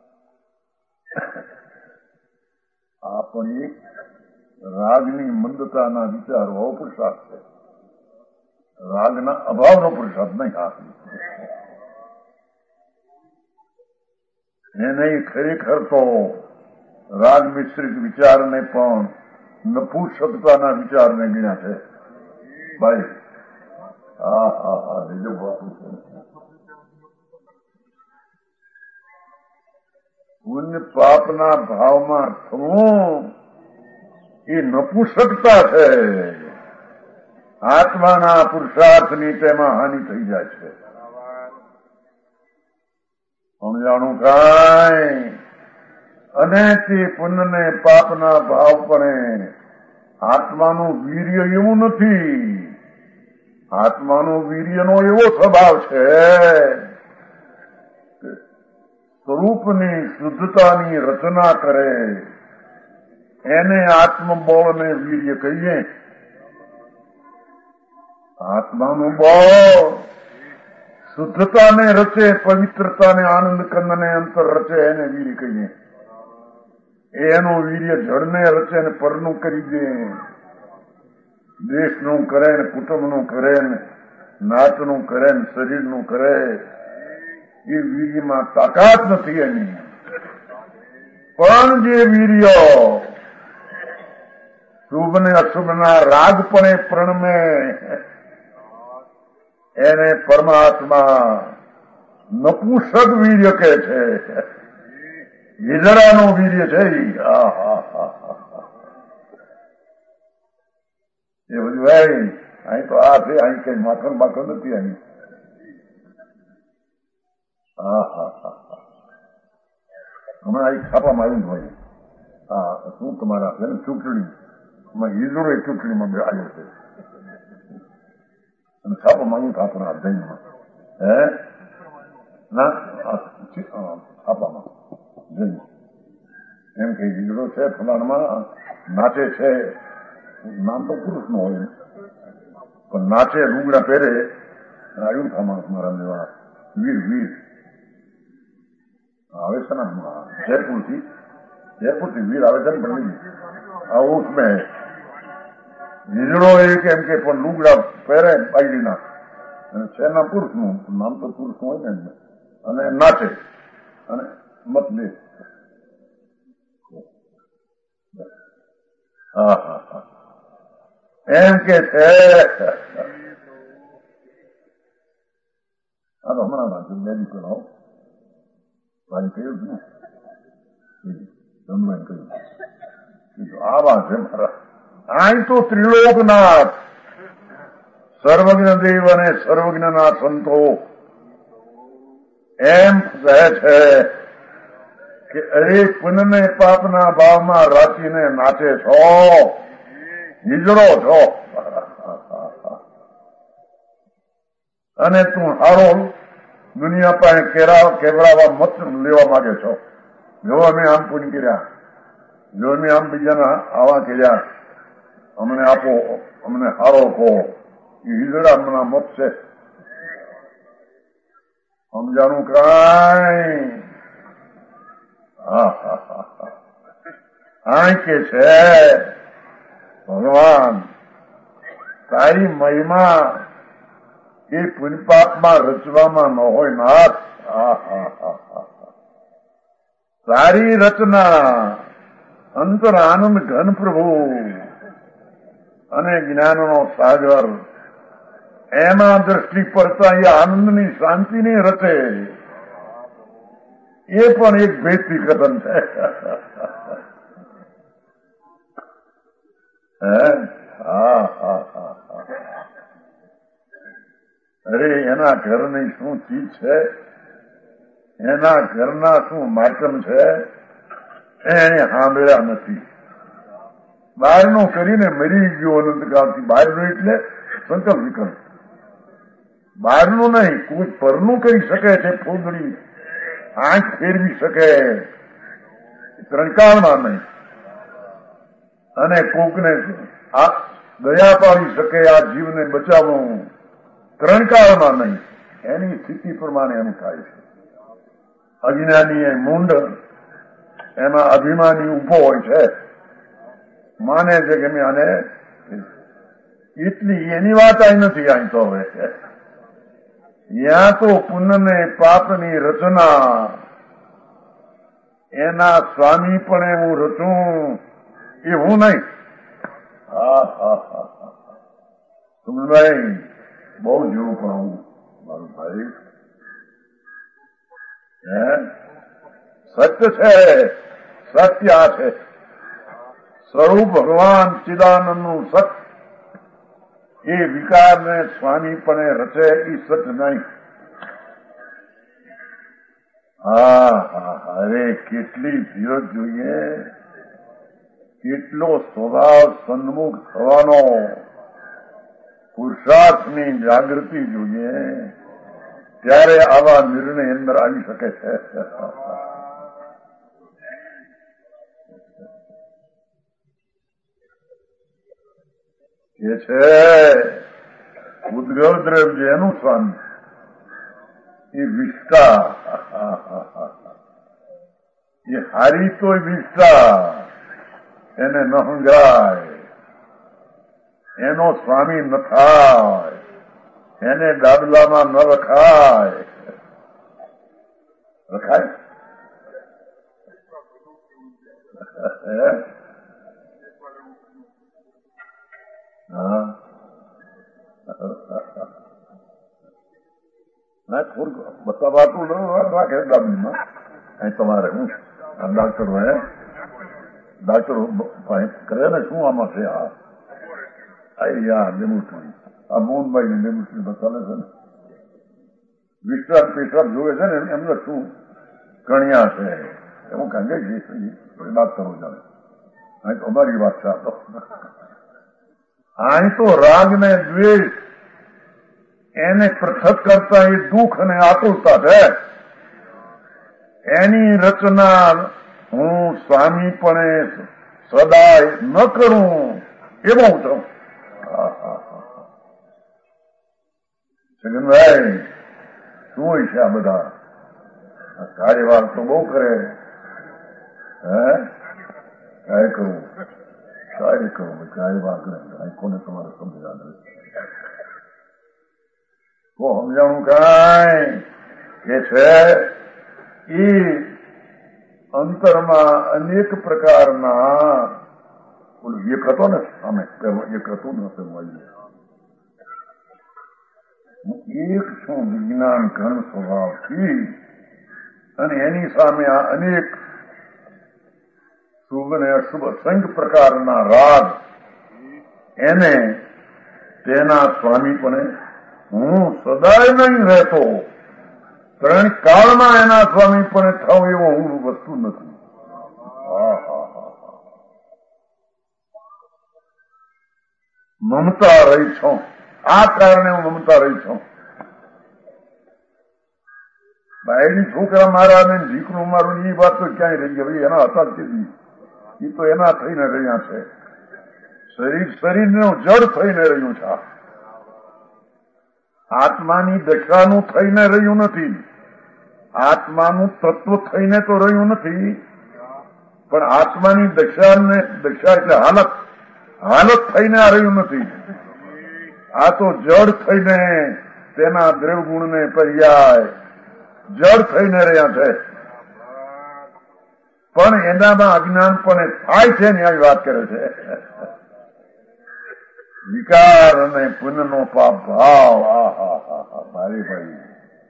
આ પણ એક રાગની મંદતાના વિચારો પુરુષાર્થ છે. રાગના અભાવનો પુરુષાર્થ નહીં. આ એને ખરેખર તો રાગ મિશ્રિત વિચારને પણ નપુંસકતાના વિચારને ગણ્યા છે ભાઈ. હા હા હા, બીજું બાપુ છે. પુણ્ય પાપના ભાવમાં થવું એ નપુંસકતા છે. આત્માના પુરુષાર્થની તેમાં હાનિ થઈ જાય છે. સમજાણું કાંઈ? અને તે પુણ્યને પાપના ભાવ પણ આત્માનું વીર્ય એવું નથી. આત્માનો વીર્યનો એવો સ્વભાવ છે કે સ્વરૂપની શુદ્ધતાની રચના કરે એને આત્મબળને વીર્ય કહીએ. આત્માનું બળ શુદ્ધતાને રચે, પવિત્રતાને, આનંદ કંદને અંતર રચે એને વીર્ય કહીએ. એનું વીર્ય જળને રચે ને પરનું કરી દે, દેશનું કરે ને કુટુંબનું કરે ને નાતનું કરે ને શરીરનું કરે. એ વીર્યમાં તાકાત નથી એની. પણ જે વીર્ય શુભ ને અશુભના રાગપણે પ્રણમે એને પરમાત્મા નપુંસક વીર્ય કહે છે. હિજરાનું વીર્ય છે. એ બધું ભાઈ અહીં તો આ છે, અહીં કઈ માખણ બાખણ નથી. અહીં હમણાં અહીં છાપામાં આવ્યું ભાઈ. હા, શું તમારા છે ને ચૂંટણી હિજડો એ ચૂંટણીમાં આવ્યો છે અને છાપામાં આવ્યું આપણા જૈનમાં. હે ના છાપામાં જૈન એમ કે હિજડો છે ફલાણમાં નાચે છે. નામ તો પુરુષ નું હોય પણ નાચે, લુગડા પહેરે. આવ્યું ખામાં મારા લેવા વીર વીર આવે છે ને જયપુરથી વીર આવે છે ને. પણ ઉસમે હિજડો એ કેમ કે પણ લુગડા પહેરે બાયડીના અને છે ના પુરુષનું નામ તો પુરુષનું હોય ને. અને નાચે અને મત લે. હા હા હા, એમ કે છે. આ તો હમણાં નાખ્યું બેની પેલા ભાઈ કહ્યું ને જમવાને કહ્યું આવા છે મારા. અહીં તો ત્રિલોકનાથ સર્વજ્ઞ દેવ અને સર્વજ્ઞના સંતો એમ કહે છે કે અરે પુણ્યને પાપના ભાવમાં રાચીને નાચે છો, હિજડો છો. અને તું હારો દુનિયા પાસે કેવડાવવા મત લેવા માંગે છો. જો અમે આમ પુણ્ય કર્યા, જો અમે આમ બીજાના આવા કર્યા, અમને આપો, અમને હારો કહો. એ હિજડા મના મત છે. સમજાણું કાંઈ? હા હા હા હા, આ કે છે ભગવાન તારી મહિમા એ પુણ્યપાપમાં રચવામાં ન હોય નાથ. સારી રચના અંતર આનંદ ઘન પ્રભુ અને જ્ઞાનનો સાગર એમાં દ્રષ્ટિ પડતા એ આનંદની શાંતિની રચે. એ પણ એક ભેદથી કથન છે. હા હા હા હા, અરે એના ઘરની શું ચીજ છે, એના ઘરના શું માર્કમ છે, એને સાંભળ્યા નથી. બહારનો કરીને મરી ગયો અનંતકાળથી. બહારનો એટલે સંકલ્પ વિકલ્પ. બહારનું નહીં, કોઈ પરનું કરી શકે છે. ફૂદડી આંખ ફેરવી શકે, ત્રણકાળમાં નહીં. અને કોકને દયા પાડી શકે, આ જીવને બચાવવું, ત્રણકાળમાં નહીં. એની સ્થિતિ પ્રમાણે એનું થાય છે. અજ્ઞાની એ મૂંડ, એમાં અભિમાની ઉભો હોય છે, માને છે કે મેં આને એટલી એની વાત આવી નથી. અહીં તો હવે ત્યાં તો પુણ્યને પાપની રચના, એના સ્વામી પણ હું રચું એવું નહીં. સુમનભાઈ બહુ જેવું પણ હું મારું ભાઈ સત્ય છે. સત્ય આ છે, સ્વરૂપ ભગવાન ચિદાનંદનું સત્ય. એ વિકારને સ્વામીપણે રચે એ સત્ય નહીં. અરે કેટલી ધીરજ જોઈએ, કેટલો સ્વભાવ સન્મુખ થવાનો, પુરુષાર્થની જાગૃતિ જોઈએ, ત્યારે આવા નિર્ણય અંદર આવી શકે છે. એ છે ઉદ્ગવ દ્રવ્ય એનું સ્વામી, એ વિષ્ટા, એ હારી તોય વિષ્ટા, એને ન હંગાય, એનો સ્વામી ન થાય, એને દાદલામાં ન રખાય. રખાય ના થોડુંક બતાવાતું રાખે દાદીમાં. અહીં તમારે હું ડાક્ટર કરે ને શું આમાં છે? લેબોરેટરી આ મોહનભાઈ ની લેબોરેટરી બતાવે છે ને, વિશ્રામ પેશાબ જોવે છે ને એમને શું કણિયા છે એવું કાંગે ડાક્ટરો જાણે. અહીં તો અમારી વાત છે. અહીં તો રાગ ને દ્વેષ એને પૃથક કરતા એ દુઃખ અને આકુલતા છે. એની રચના હું સ્વામીપણે સદાય ન કરું એવો હું છું. છગનભાઈ શું હોય છે આ બધા? કાર્યવાહ તો બહુ કરે. કાંઈ કરવું, કાર્ય કરવું, કાર્યવાહ કરે. કોને તમારે સમજાવે? તો સમજાણું કાંઈ કે છે એ અંતરમાં અનેક પ્રકારના એક હતો ને સામે એક હતું ને હું એક છું વિજ્ઞાન ઘન સ્વભાવથી, અને એની સામે આ અનેક શુભ અને અશુભ અસંખ્ય પ્રકારના રાગ, એને તેના સ્વામીપણે હું સદાય નહીં રહેતો. ત્રણ કાળમાં એના સ્વામીપણે થાવ એવો હું વસ્તુ નથી. મમતા રહી છું, આ કારણે હું મમતા રહી છું. બાયડી છોકરા મારા ને દીકરું મારું એ વાત તો ક્યાંય રહી ગઈ. એના હતા કીધી એ તો એના થઈને રહ્યા છે. શરીરનું જડ થઈને રહ્યું છે. આત્માની દશાનું થઈને રહ્યું નથી. આત્માનું તત્વ થઈને તો રહ્યું નથી, પણ આત્માની દશા એટલે હાલત થઈને આ રહ્યું નથી. આ તો જડ થઈને તેના દ્રવગુણને પર્યાય જડ થઈને રહ્યા છે. પણ એનામાં અજ્ઞાન પણ થાય છે ને આવી વાત કરે છે. વિકાર અને પુણ્યનો પાપ ભાવ, ભાઈ ભાઈ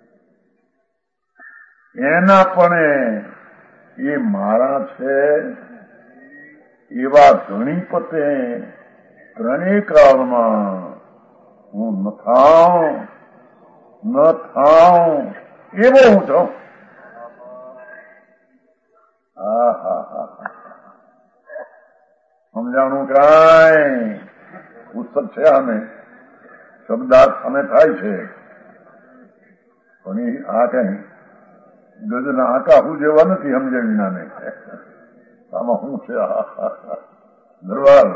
એના પણ એ મારા છે એવા ઘણી પતે ત્રણેય કાળમાં હું ન થાઉં એવો હું છું. સમજાણું કાંઈ પુસ્તક છે આને શબ્દાર્થ અને થાય છે, પણ આ કઈ ગજના આકા હું જેવા નથી સમજે વિનાને. આમાં શું છે દરબાર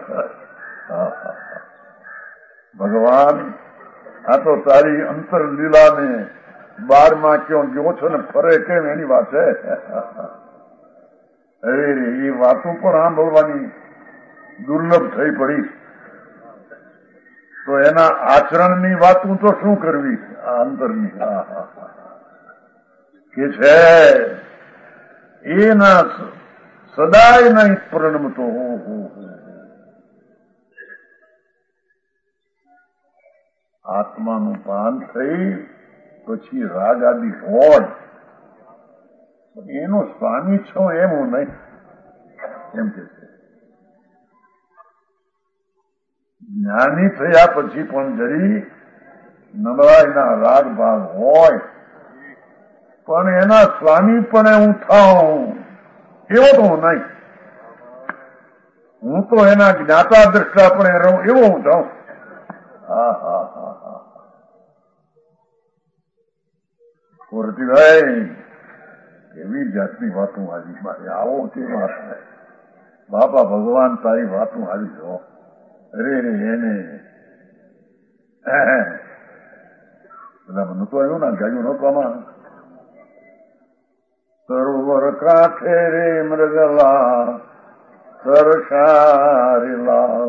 ભગવાન, આ તો તારી અંતર લીલાને બારમાં ક્યાં ગયો છો ને ફરે કેમ એની વાત છે. એ વાતો પણ સાંભળવાની દુર્લભ થઈ પડી, તો એના આચરણની વાતું તો શું કરવી આ અંતરની કે છે એના સદાય નહીં પ્રણમતો આત્માનું પાન થઈ પછી રાગ આદિ હોડ એનો સ્વામી છો એમ હું નહીં એમ કે છે. જ્ઞાની થયા પછી પણ જરી નબળાઈના રાગ ભાગ હોય, પણ એના સ્વામી પણ હું થાઉં એવો તો હું નહીં. હું તો એના જ્ઞાતા દ્રષ્ટા પણ રહું એવો હું થાઉં. પૂર્તિભાઈ એવી જાતની વાતો આવી મારે આવો તે વાત બાપા ભગવાન તારી વાતો આવી જો. અરે રે એને બધા મને તો આવ્યું ના ગાયું નતું આમાં. સરોવર કાંઠે રે મૃગલા સરસારેલા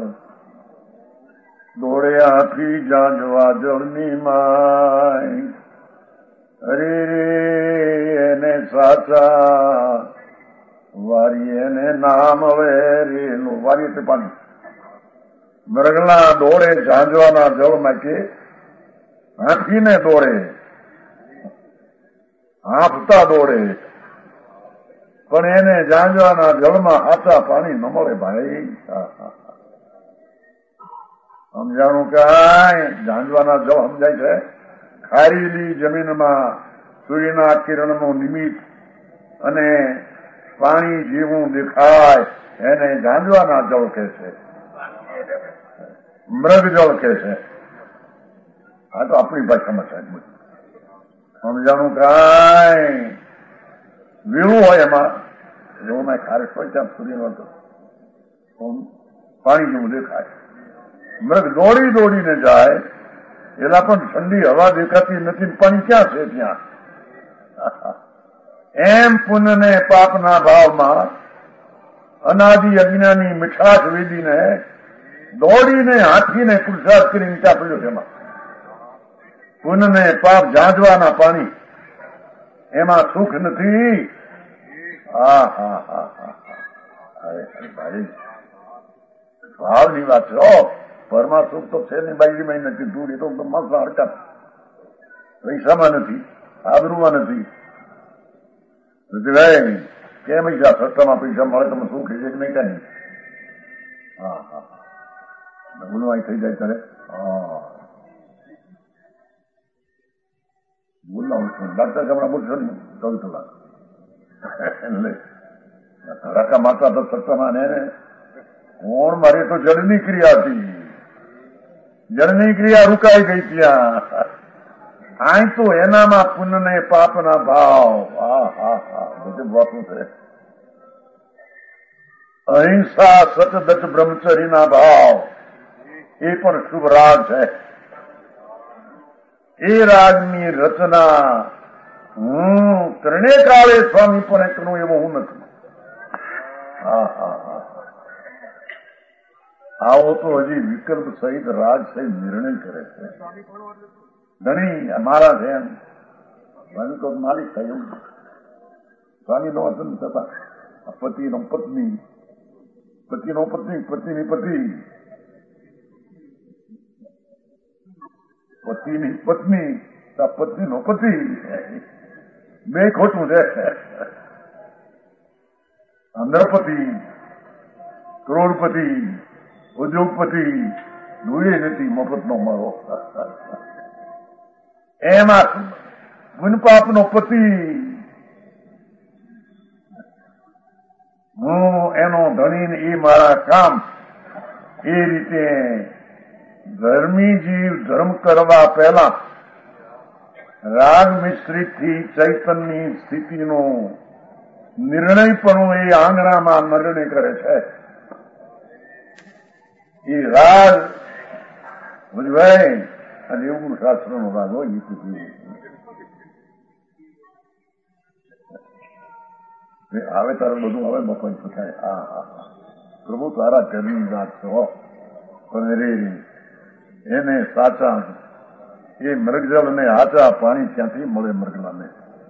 દોડ્યાથી જાજવા જળની માય. અરે રે એને સાચા વારી એને નામ વેરેલું. વારી એટલે પાણી. મરગલા દોડે ઝાંઝવાના જળમાં કે હાથીને દોડે, હાંફતા દોડે, પણ એને ઝાંઝવાના જળમાં હાથા પાણી ન મળે ભાઈ. સમજાણું કાંઈ ઝાંઝવાના જળ સમજાય છે. ખારેલી જમીનમાં સૂર્યના કિરણનું નિમિત્ત અને પાણી જેવું દેખાય એને ઝાંઝવાના જળ કહે છે, મૃગ જળ કહે છે. આ તો આપણી ભાષામાં સાહેબ સમજાણું કાંઈ વીણું હોય એમાં જેવું ખારેશ હોય ત્યાં સૂર્યનો પાણી જેવું દેખાય. મૃગ દોડી દોડીને જાય એલા પણ ઠંડી હવા દેખાતી નથી, પાણી ક્યાં છે ત્યાં. એમ પુણ્યને પાપના ભાવમાં અનાદિ અજ્ઞાની મીઠાશ વેદીને દોડીને હાથીને પુરુષાર્થ કરીને ત્યાં પડ્યો છે. એમાં પુણ્યને પાપ ઝાંઝવાના પાણી એમાં સુખ નથી. ભાઈ ભાવની વાત છે. પરમાં સુખ તો છે નહીં, બાઈમાં નથી, દૂર એ તો મસ્ત હરકત. પૈસામાં નથી, આબરૂમાં નથી. કેમ સસ્તામાં પૈસા મળે તમે સુખ છે કે નહીં કઈ. બોલવાય થઈ જાય ત્યારે બોલાવું છું. ડાક્ટર હમણાં બોલશો ને કહું તો એટલે ધડાકા મારતા તો સત્તામાં ને કોણ મારી તો જળની ક્રિયા હતી. જળની ક્રિયા રૂકાઈ ગઈ ત્યાં. આય તો એનામાં પુણ્યને પાપના ભાવ. બધું વાતું છે. અહિંસા સતદત બ્રહ્મચર્યના ભાવ એ પણ શુભ રાગ છે. એ રાગની રચના હું ત્રણે કાળે સ્વામી પણ કરું એવો હું નથી. આવો તો હજી વિકલ્પ સહિત રાગ સહિત નિર્ણય કરે છે. ધણી મારા છે એમ સ્વામી તો માલિક થયું. સ્વામી નો વસન થતા પતિનો પત્ની, પતિનો પત્ની, પતિની પતિ, પતિની પત્ની, પત્નીનો પતિ, બે ખોટું છે. અંધરપતિ, કરોડપતિ, ઉદ્યોગપતિ જોઈએ નથી મફતનો મારો. એમાં ગુણપાપનો પતિ હું એનો ધણી, એ મારા કામ એ રીતે ધર્મી જીવ ધર્મ કરવા પહેલા રાગ મિશ્રિતથી ચૈતનની સ્થિતિનો નિર્ણય પણ એ આંગણામાં નિર્ણય કરે છે. એ રાગ ભાઈ અને એવું શાસ્ત્રનો રાગ હોય એ આવે તારે બધું આવે બપોર પૂછાય. હા હા પ્રભુ તારા ઘરની વાત છો પણ રે એને સાચા એ મૃગજળ ને આચા પાણી ક્યાંથી મળે મૃગલાને.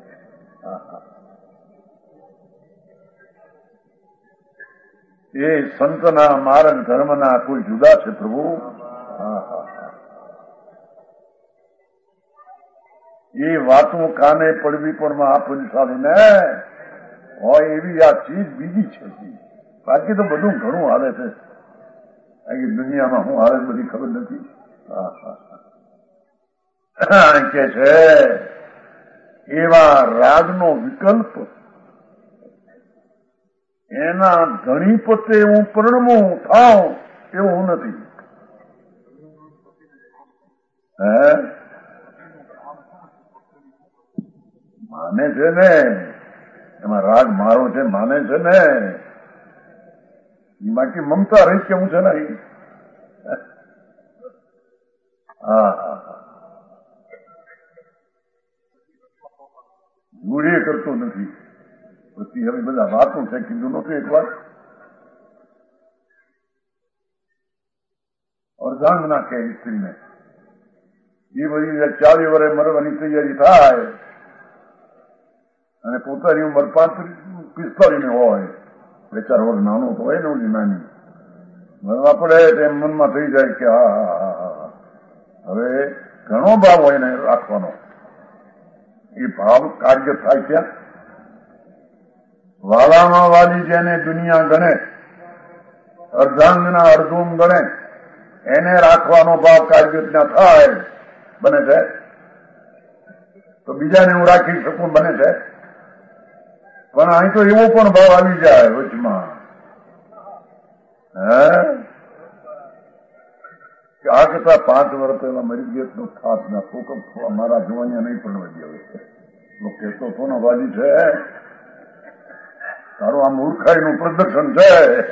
એ સંતના માર્ગ ધર્મના કોઈ જુદા છે પ્રભુ. એ વાતો કાને પડવી પણ મહાપુરુષાલીને હોય એવી આ ચીજ બીજી છે. બાકી તો બધું ઘણું હાલે છે. દુનિયામાં હું હાલે બધી ખબર નથી. કે છે એવા રાગનો વિકલ્પ એના ધણીપતે હું પરણમું થાઉં એવું નથી. માને છે ને એમાં રાગ મારો છે માને છે ને બાકી મમતા રહી કેવું છે ને. હા ગુરે કરતો નથી. પછી હવે બધા વાતો છે કીધું નતું એક વાર અર્ધાંગના કે સ્ત્રીને એ બધી 40 વર્ષે મરવાની તૈયારી થાય અને પોતાની ઉંમર 45 હોય 4 વર્ષ નાનો તો હોય ને ઓલી નાની મરવા પડે તેમ મનમાં થઈ જાય કે હા હવે ઘણો ભાવ હોય ને રાખવાનો. એ ભાવ કાર્ય થાય ક્યાં? વાલામાં વાલી જેને દુનિયા ગણે અર્ધાંગના અર્ધુમ ગણે એને રાખવાનો ભાવ કાર્ય ત્યાં થાય બને છે તો બીજાને હું રાખી શકું બને છે. પણ અહીં તો એવો પણ ભાવ આવી જાય વચમાં કે આ કરતા 5 વર્ષ પહેલા મરી ગયો તો થાત ના તો મારા જોવાનિયા નહીં પણ વધી હવે કહેતો સોનો બાજી છે તારું આ મૂર્ખાઈનું પ્રદર્શન છે.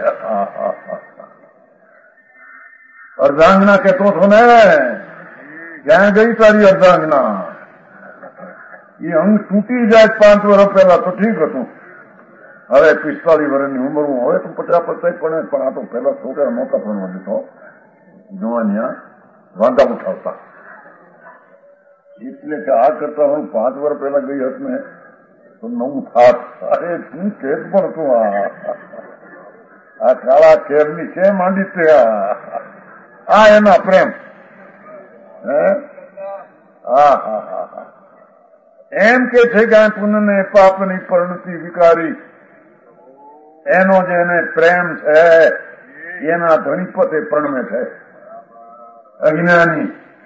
અર્ધાંગના કહેતો છો ને ક્યાં ગઈ તારી અર્ધાંગના? એ અંગ તૂટી જાય 5 વર્ષ પહેલા તો ઠીક હતું. હવે 45 વર્ષની ઉંમર હું હવે તો 50 પણ આ તો પહેલા છોકરા મોટા પણ દીધો જોવાનિયા વાંધા ઉઠાવતા. એટલે કે આ કરતા હું 5 વર્ષ પહેલા ગઈ હતી ને તો નવું થાત. અરે શું કેસ પણ તું આ કાળા કેરની છે માંડી તે આ એના પ્રેમ. એમ કે છે કે આ પુનઃને પાપની પરિણતિ વિકારી એનો જેને પ્રેમ છે એના ધણીપતે પ્રણમે છે. અજ્ઞાની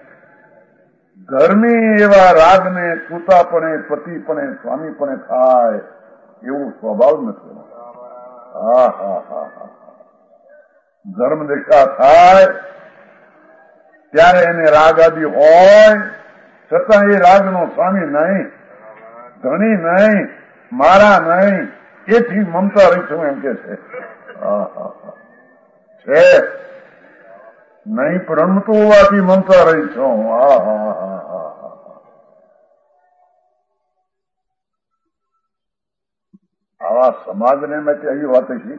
ધર્મી એવા રાગને સુતાપણે પતિપણે સ્વામીપણે થાય એવું સ્વભાવ નથી. ધર્મ દીક્ષા થાય ત્યારે એને રાગ આદિ હોય છતાં એ રાગનો સ્વામી નહીં ધણી નહીં મારા નહીં એથી મમતા રહી છું એમ કે છે. નહીં રમતું હોવાથી મમતા રહી છું. આવા સમાજને મેં કહી વાત છે.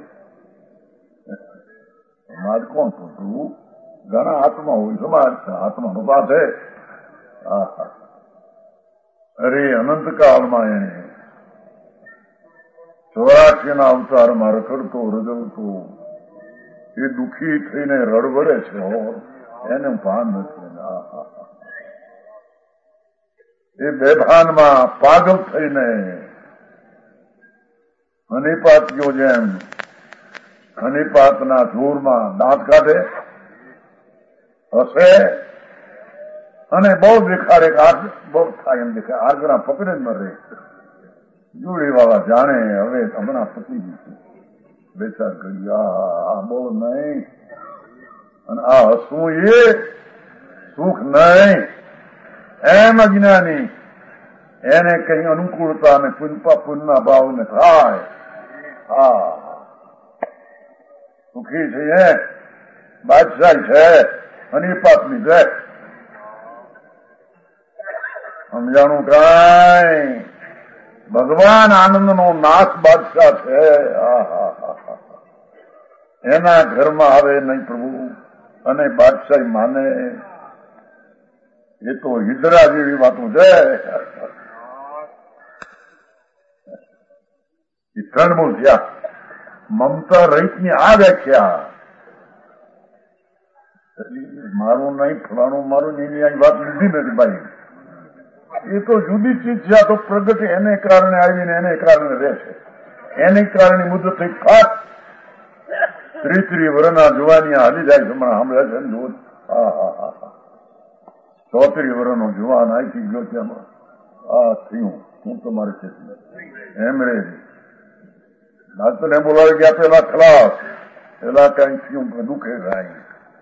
સમાજ કોણ પૂછવું? ઘણા આત્મા હોય સમાજ આત્માનો પાસે. અરે અનંતકાળમાં એને 84 અવતારમાં રખડતો રજવતો એ દુઃખી થઈને રડવડે છે એને ભાન નથી. એ બેભાનમાં પાગલ થઈને ખનીપાતીઓ જેમ ખનીપાતના જોરમાં દાંત કાઢે હશે અને બહુ દેખાડે બહુ થાય એમ દેખાય આગળ પકડે જ મરે. જોડી વાળા જાણે હવે હમણાં પતી ગયું 2-4 ઘડી બહુ નહીં અને આ હસવું એ સુખ નહીં. એમ અજ્ઞાની એને કઈ અનુકૂળતા અને પુનના ભાવને થાય. હા, સુખી છે, બાદશાહ છે, અને એ પાપની છે. સમજાણું કાંઈ? ભગવાન આનંદનો નાથ બાદશાહ છે. એના ઘરમાં આવે નહીં પ્રભુ, અને બાદશાહી માને. એ તો હિજરા જેવી વાતું છે. એ ત્રણ બહુ થયા. મમતા રહિતની આ વ્યાખ્યા. મારું નહીં, ફલાણું મારું, એની અહીં વાત લીધી નથી ભાઈ. એ તો જુદી ચીજ છે. આ તો પ્રગટ એને કારણે આવીને એને કારણે રહે છે. એને કારણે મુદત થઈ ખાસ 30 વર્ષના જુવાની હાલી જાય છે. મને સાંભળે છે ને જુઓ. 34 વર્ષનો જુવાન આવી ગયો ત્યાં આ થયું. હું તમારે છે એમ રે. ડાક્ટરને બોલાવી ગયા પેલા ખલાસ. પેલા કઈ થયું દુખે થાય.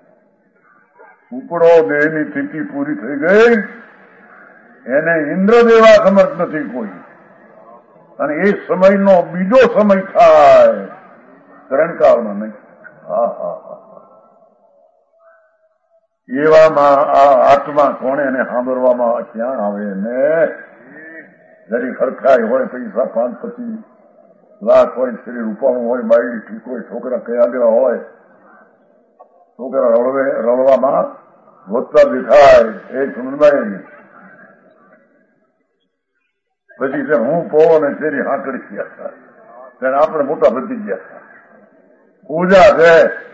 ઉપડો દેહની સ્થિતિ પૂરી થઈ ગઈ. એને ઇન્દ્ર દેવા સમર્થ નથી કોઈ. અને એ સમયનો બીજો સમય થાય ત્રણકાળનો નહીં. એવામાં આ આત્મા કોણે એને સાંભળવામાં ક્યાં આવે ને? જરી ખરખાય હોય, પૈસા 5-25 લાખ હોય, શરીર રૂપાણું હોય, બાઈ ઠીક હોય, છોકરા કયા દેવા હોય, છોકરા રળવામાં વધતા દેખાય. એ સુનભાઈ પછી છે હું પોવો ને શેરી હાંકડી ગયા. ત્યારે આપણે મોટા બધી ગયા. પૂજા છે.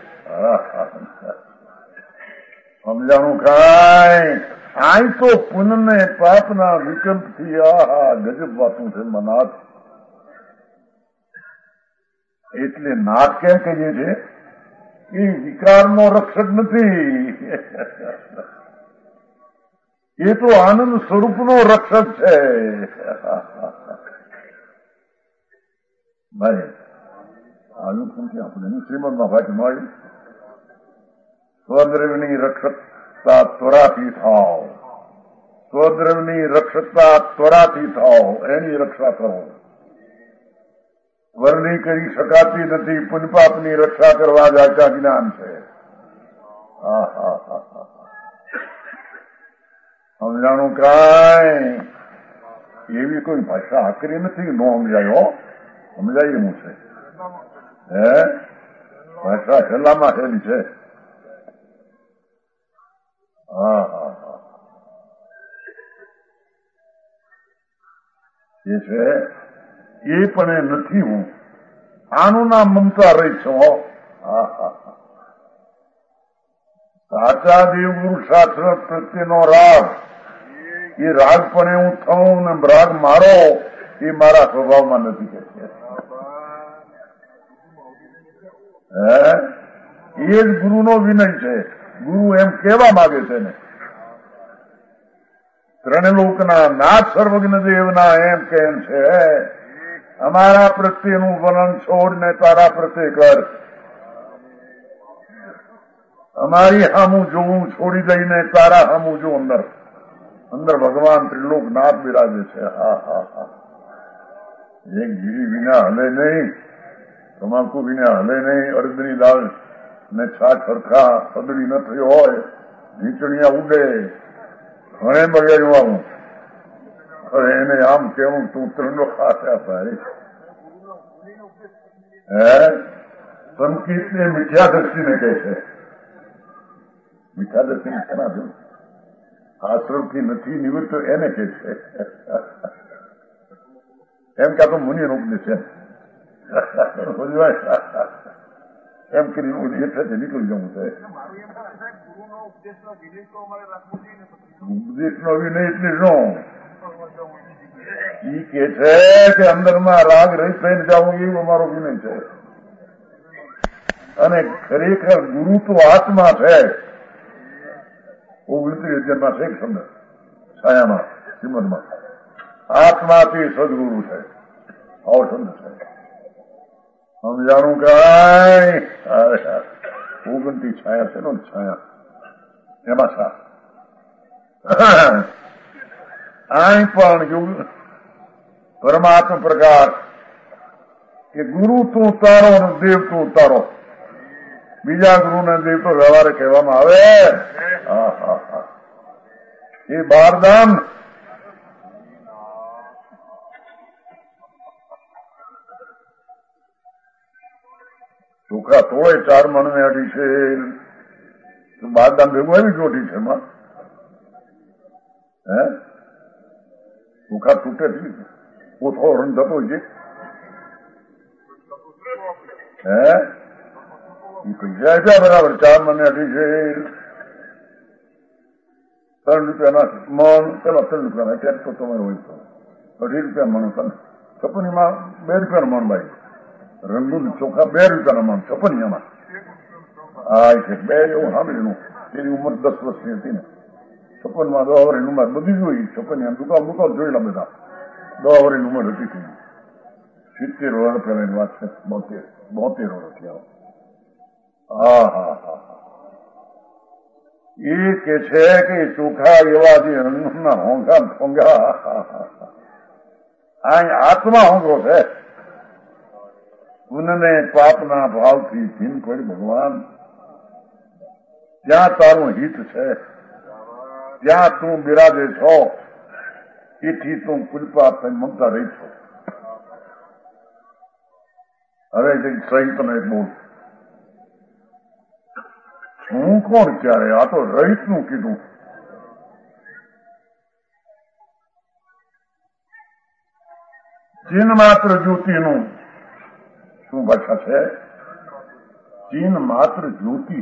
સમજાણું કાંઈ? આય તો પુનઃને પાપના વિકલ્પથી આહા ગજબ વાતું છે મનાથ. એટલે નાથ કેમ કહીએ છે? એ વિકારનો રક્ષક નથી. એ તો આનંદ સ્વરૂપનો રક્ષક છે. ભાઈ આજુ પૂછ્યું આપણે શ્રીમદમાં ભાગમાં આવ્યું. સ્વદ્રવ્યની રક્ષકતા ત્વરાથી થાવ. સ્વદ્રવ્યની રક્ષકતા ત્વરાથી થાવ. એની રક્ષા કરો. વર્ણી કરી શકાતી નથી. પુનપાપની રક્ષા કરવા જ આચા જ્ઞાન છે. સમજાણું કાંઈ? એવી કોઈ ભાષા આકરી નથી. નો સમજાયો. સમજાય એવું છે. હે ભાષા છેલ્લામાં છેલ્લી છે. એ છે એ પણ એ નથી. હું આનું નામ મમતા રહી છું. સાચા દેવગુરુ શાસ્ત્ર પ્રત્યેનો રાગ, એ રાગ પણ હું થઉં ને રાગ મારો એ મારા સ્વભાવમાં નથી. એ જ ગુરુનો વિનય છે. ગુરુ એમ કેવા માંગે છે ને, ત્રણલોકના નાથ સર્વજ્ઞ દેવના એમ કેમ છે, અમારા પ્રત્યેનું વલણ છોડ ને તારા પ્રત્યે કર. અમારી હામું જોવું છોડી દઈને તારા હામું જો. અંદર અંદર ભગવાન ત્રિલોક નાથ બિરાજે છે. એક ગીરી વિના હલે નહીં, તમાકુ વિના હલે નહીં. અડદની દાળ ને છાછ સરખા પદડી ન થયો હોય, નીચણિયા ઉડે, ઘણે બગાડ્યું આવું. હવે એને આમ કેવું તું ત્રણો ખાતા ભાઈ. સંકિત ને મીઠ્યા દ્રષ્ટિને કહે છે. મીઠા દ્રષ્ટિને કેના જો આશ્રમથી નથી નિવૃત્ત એને કહે છે. એમ કે આ તો મુનિ રૂપને છે. એમ કરી એટલે નીકળી જવું છે. ઉપદેશનો વિનય એટલે શું? ઈ કે છે કે અંદરમાં રાગ રહી થઈને જવું એવું અમારો વિનય છે. અને ખરેખર ગુરુ તો આત્મા છે. 29 છે શબ્દ છાયામાં શ્રીમદમાં. આત્માથી સદગુરુ છે. આવો શબ્દ છે. સમજાણું કાંઈ? ઓગણતી છાયા છે ને છાયા એમાં સા અહીં પણ યુગ પરમાત્મા પ્રકાશ કે ગુરુ તું તારો અને દેવ તું તારો. બીજા ગુરુ ને દેવ તો વ્યવહારે કહેવામાં આવે. એ બારદાન ચોખા તોડે 4 મણ ને અઢી છે. બારદાન ભેગું આવી જોટી છે એમાં હે ચોખા તૂટે ઓછો રન થતો છે હે પૈસા આપ્યા બરાબર 4 મણ ને અઢી છે. 3 રૂપિયાના મણ પેલા 3 રૂપિયાના ત્યાં તો તમારે હોય તો 2.5 રૂપિયા મણ હતા. છપનીમાં 2 રૂપિયાનું મણ ભાઈ રંગું ચોખા 2 રૂપિયાના મણ છપનિયામાં. હા છે 2 એવું સાંભળ્યું. એની ઉંમર 10 વર્ષની હતી ને 56માં 10 વર્ષની ઉંમર બધી જોઈ. 56 દુકાળ જોયેલા બધા 10 વર્ષની ઉંમર હતી. 70 વર્ષ પહેલાની વાત છે. 72 વર્ષ થયા. એ કે છે કે ચોખા એવા જે રંગના હોંગા ફોંગા આ આત્મા હોંગો છે. ઉનને પાપના ભાવથી ભીન પડી ભગવાન જ્યાં તારું હિત છે ત્યાં તું બિરાજે છો. એથી તું કૃપા મમતા રહી છો. હવે સહી તમે બોલ હું કોણ ક્યારે? આ તો રહીત નું કીધું. ચીન માત્ર જ્યોતિનું શું ભાષા છે? ચીન માત્ર જ્યોતિ,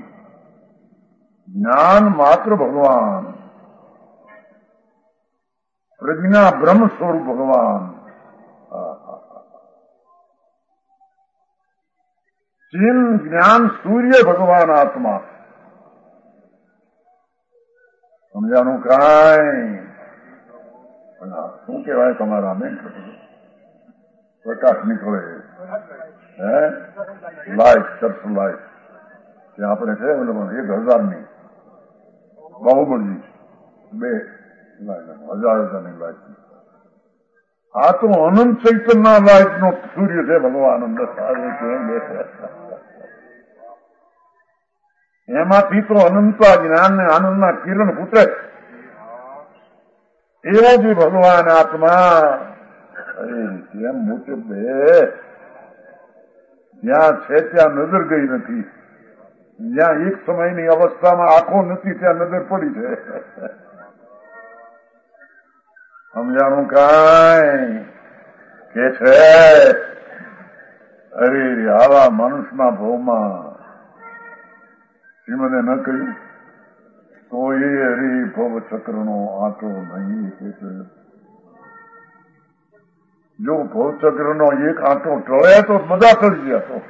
જ્ઞાન માત્ર ભગવાન, પ્રજ્ઞા બ્રહ્મ સ્વરૂપ ભગવાન. ચીન જ્ઞાન સૂર્ય ભગવાન આત્મા. સમજાનું કાંઈ? શું કહેવાય તમારા મેં પ્રકાશ નીકળે હે લાઈટ ચર્ચ લાઈટ જે આપણે છે 1000ની બાહુબલી 2,000ની લાઈટ. આ તો અનંત ચૈતન્ય લાઈટ નો સૂર્ય છે ભગવાન. અંદર એમાંથી તો અનંતા જ્ઞાન ને આનંદના કિરણ ફૂટે. એવો જ ભગવાન આત્મા કેમ મોટે બે જ્યાં છે ત્યાં નજર ગઈ નથી. જ્યાં એક સમયની અવસ્થામાં આંખો નથી ત્યાં નજર પડી છે. સમજાણું કાંઈ? કે છે અરે આવા મનુષ્યના ભાવમાં મને ન કહ્યું તો એ હરિભવ ચક્રનો આંટો નહીં. જો ભવચક્રનો એક આંટો ટળે તો બધા ટળી ગયા તો,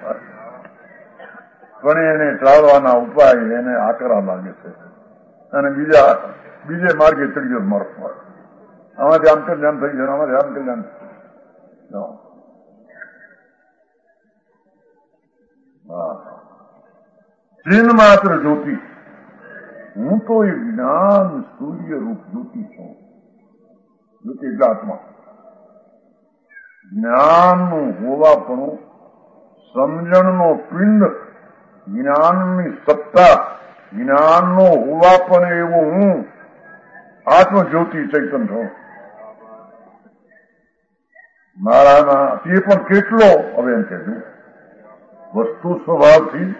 પણ એને ટાળવાના ઉપાય એને આકરા લાગે છે અને બીજે માર્ગે ચડી ગયો મરફ. આમાંથી આમ કલ્યાણ થઈ ગયું, આમાંથી આમ કલ્યાણ. ચીન માત્ર જ્યોતિ. હું તો એ જ્ઞાન સૂર્ય રૂપ જ્યોતિ છું. જ્યોતિ એટલે આત્મા. જ્ઞાનનું હોવાપણું, સમજણનો પિંડ, જ્ઞાનની સત્તા, જ્ઞાનનો હોવાપણ એવું હું આત્મજ્યોતિ ચૈતન્ય છું. મારામાં તે પણ કેટલો હવે એમ કહેજો વસ્તુ સ્વભાવથી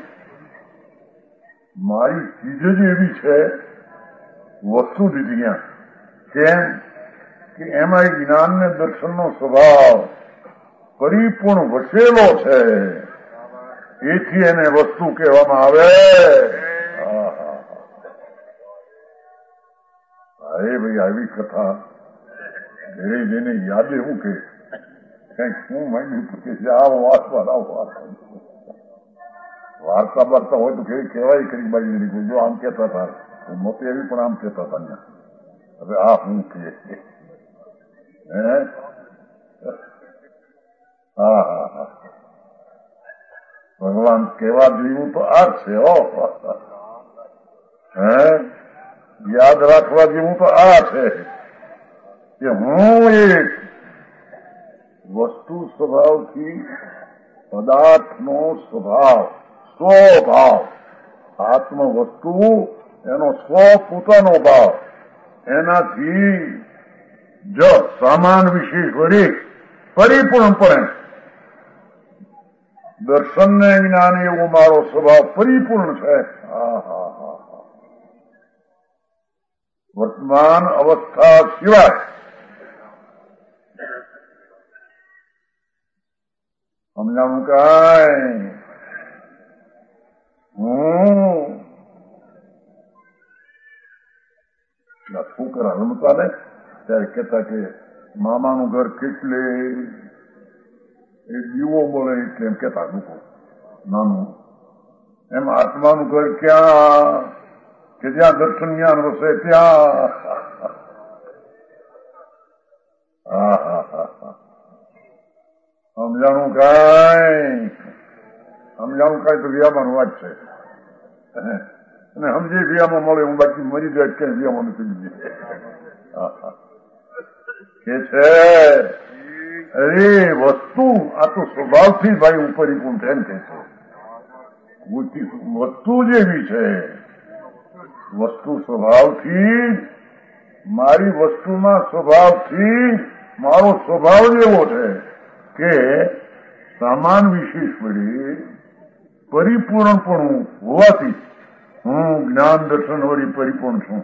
મારી ચીજ જ એવી છે વસ્તુ દીધી કેમ કે એમાં જ્ઞાન ને દર્શનનો સ્વભાવ પરિપૂર્ણ વસેલો છે. એથી એને વસ્તુ કહેવામાં આવે. અરે ભાઈ આવી કથા ઘરે જઈને યાદ એવું કે કઈક શું માંગ્યું કે આવો વાંચવા આવો વાર્તા વાર્તા હોય તો કેવી કહેવાય કરી બાજુ જો આમ કહેતા હતા મોટી એવી પણ આમ કહેતા હતા. હવે આ હું કે ભગવાન કહેવા જેવું તો આ છે. યાદ રાખવા જેવું તો આ છે કે હું એક વસ્તુ સ્વભાવથી પદાર્થનો સ્વભાવ આત્મ વસ્તુ એનો સ્વ પોતાનો ભાવ એનાથી જ સામાન વિશેષ વડે પરિપૂર્ણપણે દર્શનને જ્ઞાન એવો મારો સ્વભાવ પરિપૂર્ણ છે. વર્તમાન અવસ્થા સિવાય સમજાણું કાંઈ છોકરા રમતા ને ત્યારે કહેતા કે મામાનું ઘર કેટલે એ દીવો મળે એટલે એમ કહેતા લોકો નાનું. એમ આત્માનું ઘર ક્યાં કે જ્યાં દર્શન જ્ઞાન વસે ત્યાં. સમજાણું કાંઈ તો વ્યામાં વાત છે. અને સમજી વ્યામાં મળે હું બાકી મરી જાય ક્યાંય વ્યામાં નથી લીધી કે છે. અરે વસ્તુ આ તો સ્વભાવથી ભાઈ હું પરિપૂર્ણ એમ કે છે. વસ્તુ જેવી છે, વસ્તુ સ્વભાવથી મારી વસ્તુમાં સ્વભાવથી મારો સ્વભાવ જ એવો છે કે સામાન વિશેષ વડે પરિપૂર્ણપણું હોવાથી હું જ્ઞાન દર્શન વળી પરિપૂર્ણ છું.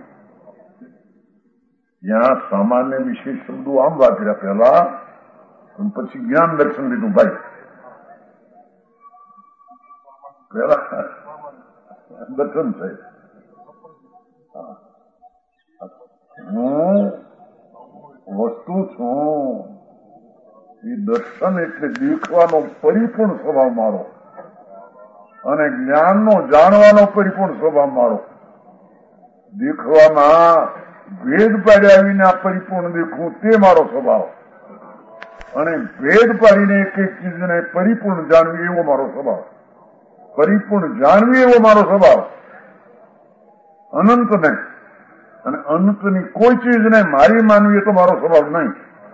જ્યાં સામાન્ય વિશેષ શબ્દો આમ વાપર્યા પહેલા પછી જ્ઞાન દર્શન લીધું ભાઈ. પેલા દર્શન છે. હું વસ્તુ છું એ દર્શન એટલે દેખવાનો પરિપૂર્ણ સ્વભાવ મારો અને જ્ઞાનનો જાણવાનો પરિપૂર્ણ સ્વભાવ મારો. દેખવામાં ભેદ પાડ્યા વિના પરિપૂર્ણ દેખવું તે મારો સ્વભાવ અને ભેદ પાડીને એક એક ચીજને પરિપૂર્ણ જાણવી એવો મારો સ્વભાવ. પરિપૂર્ણ જાણવી એવો મારો સ્વભાવ. અનંતને અને અનંતની કોઈ ચીજને મારી માનવી એ તો મારો સ્વભાવ નહીં.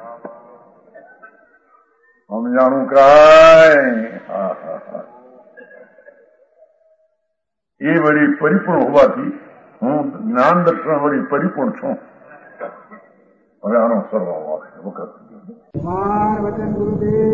સમજાણું કાંઈ એ વળી પરિપૂર્ણ હોવાથી હું જ્ઞાન દર્શન વળી પરિપૂર્ણ છું. હવે આનો સ્વભાવ આવશે વખત વચન ગુરુદેવ